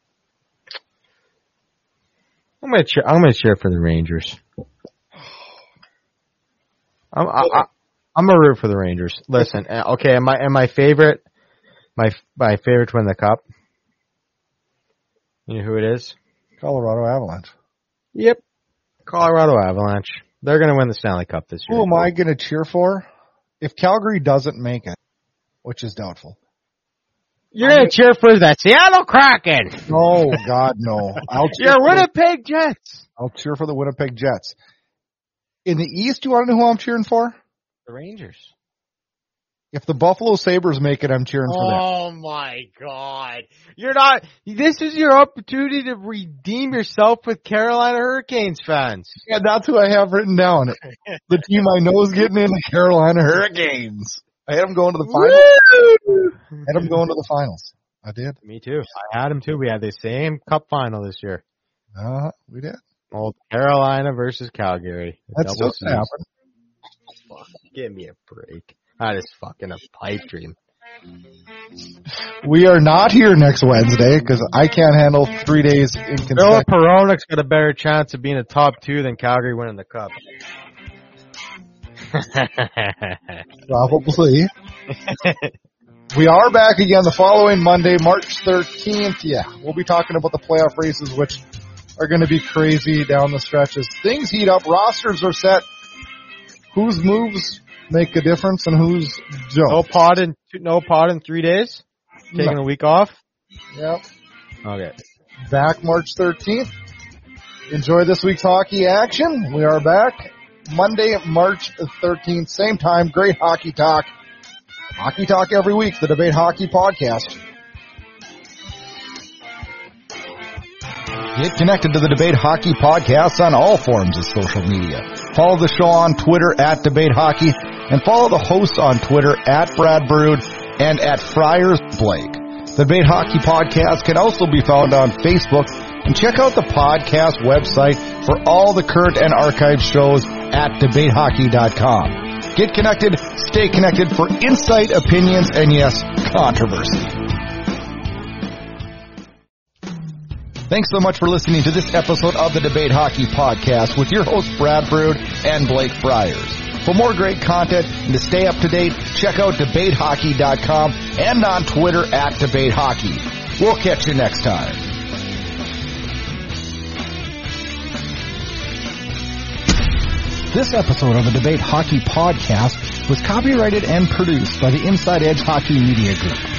I'm going to cheer for the Rangers. I'm going to root for the Rangers. Listen, okay, am my favorite to win the cup? You know who it is? Colorado Avalanche. Yep. Colorado Avalanche. They're going to win the Stanley Cup this year. Who am I going to cheer for? If Calgary doesn't make it, which is doubtful. You're going to cheer for the Seattle Kraken. Oh, God, no. Your Winnipeg Jets. I'll cheer for the Winnipeg Jets. In the East, you want to know who I'm cheering for? The Rangers. If the Buffalo Sabres make it, I'm cheering for them. Oh my God. This is your opportunity to redeem yourself with Carolina Hurricanes fans. Yeah, that's who I have written down. The team I know is getting in, the Carolina Hurricanes. I had them going to the finals. I did. Me too. I had them too. We had the same cup final this year. We did. Old Carolina versus Calgary. That's just happened. Fuck, give me a break. That is fucking a pipe dream. We are not here next Wednesday because I can't handle 3 days in consecutive. Bill Peronic's got a better chance of being a top 2 than Calgary winning the cup. Probably. We are back again the following Monday, March 13th. Yeah, we'll be talking about the playoff races, which are going to be crazy down the stretches. Things heat up. Rosters are set. Whose moves make a difference and whose don't? No pod in 3 days? Taking a week off? Yep. Okay. Back March 13th. Enjoy this week's hockey action. We are back Monday, March 13th. Same time. Great hockey talk. Hockey talk every week. The Debate Hockey Podcast. Get connected to the Debate Hockey Podcast on all forms of social media. Follow the show on Twitter at Debate Hockey and follow the hosts on Twitter at Brad Brood and at Friars Blake. The Debate Hockey Podcast can also be found on Facebook, and check out the podcast website for all the current and archived shows at debatehockey.com. Get connected, stay connected for insight, opinions, and yes, controversy. Thanks so much for listening to this episode of the Debate Hockey Podcast with your hosts Brad Brood and Blake Friars. For more great content and to stay up to date, check out debatehockey.com and on Twitter at debatehockey. We'll catch you next time. This episode of the Debate Hockey Podcast was copyrighted and produced by the Inside Edge Hockey Media Group.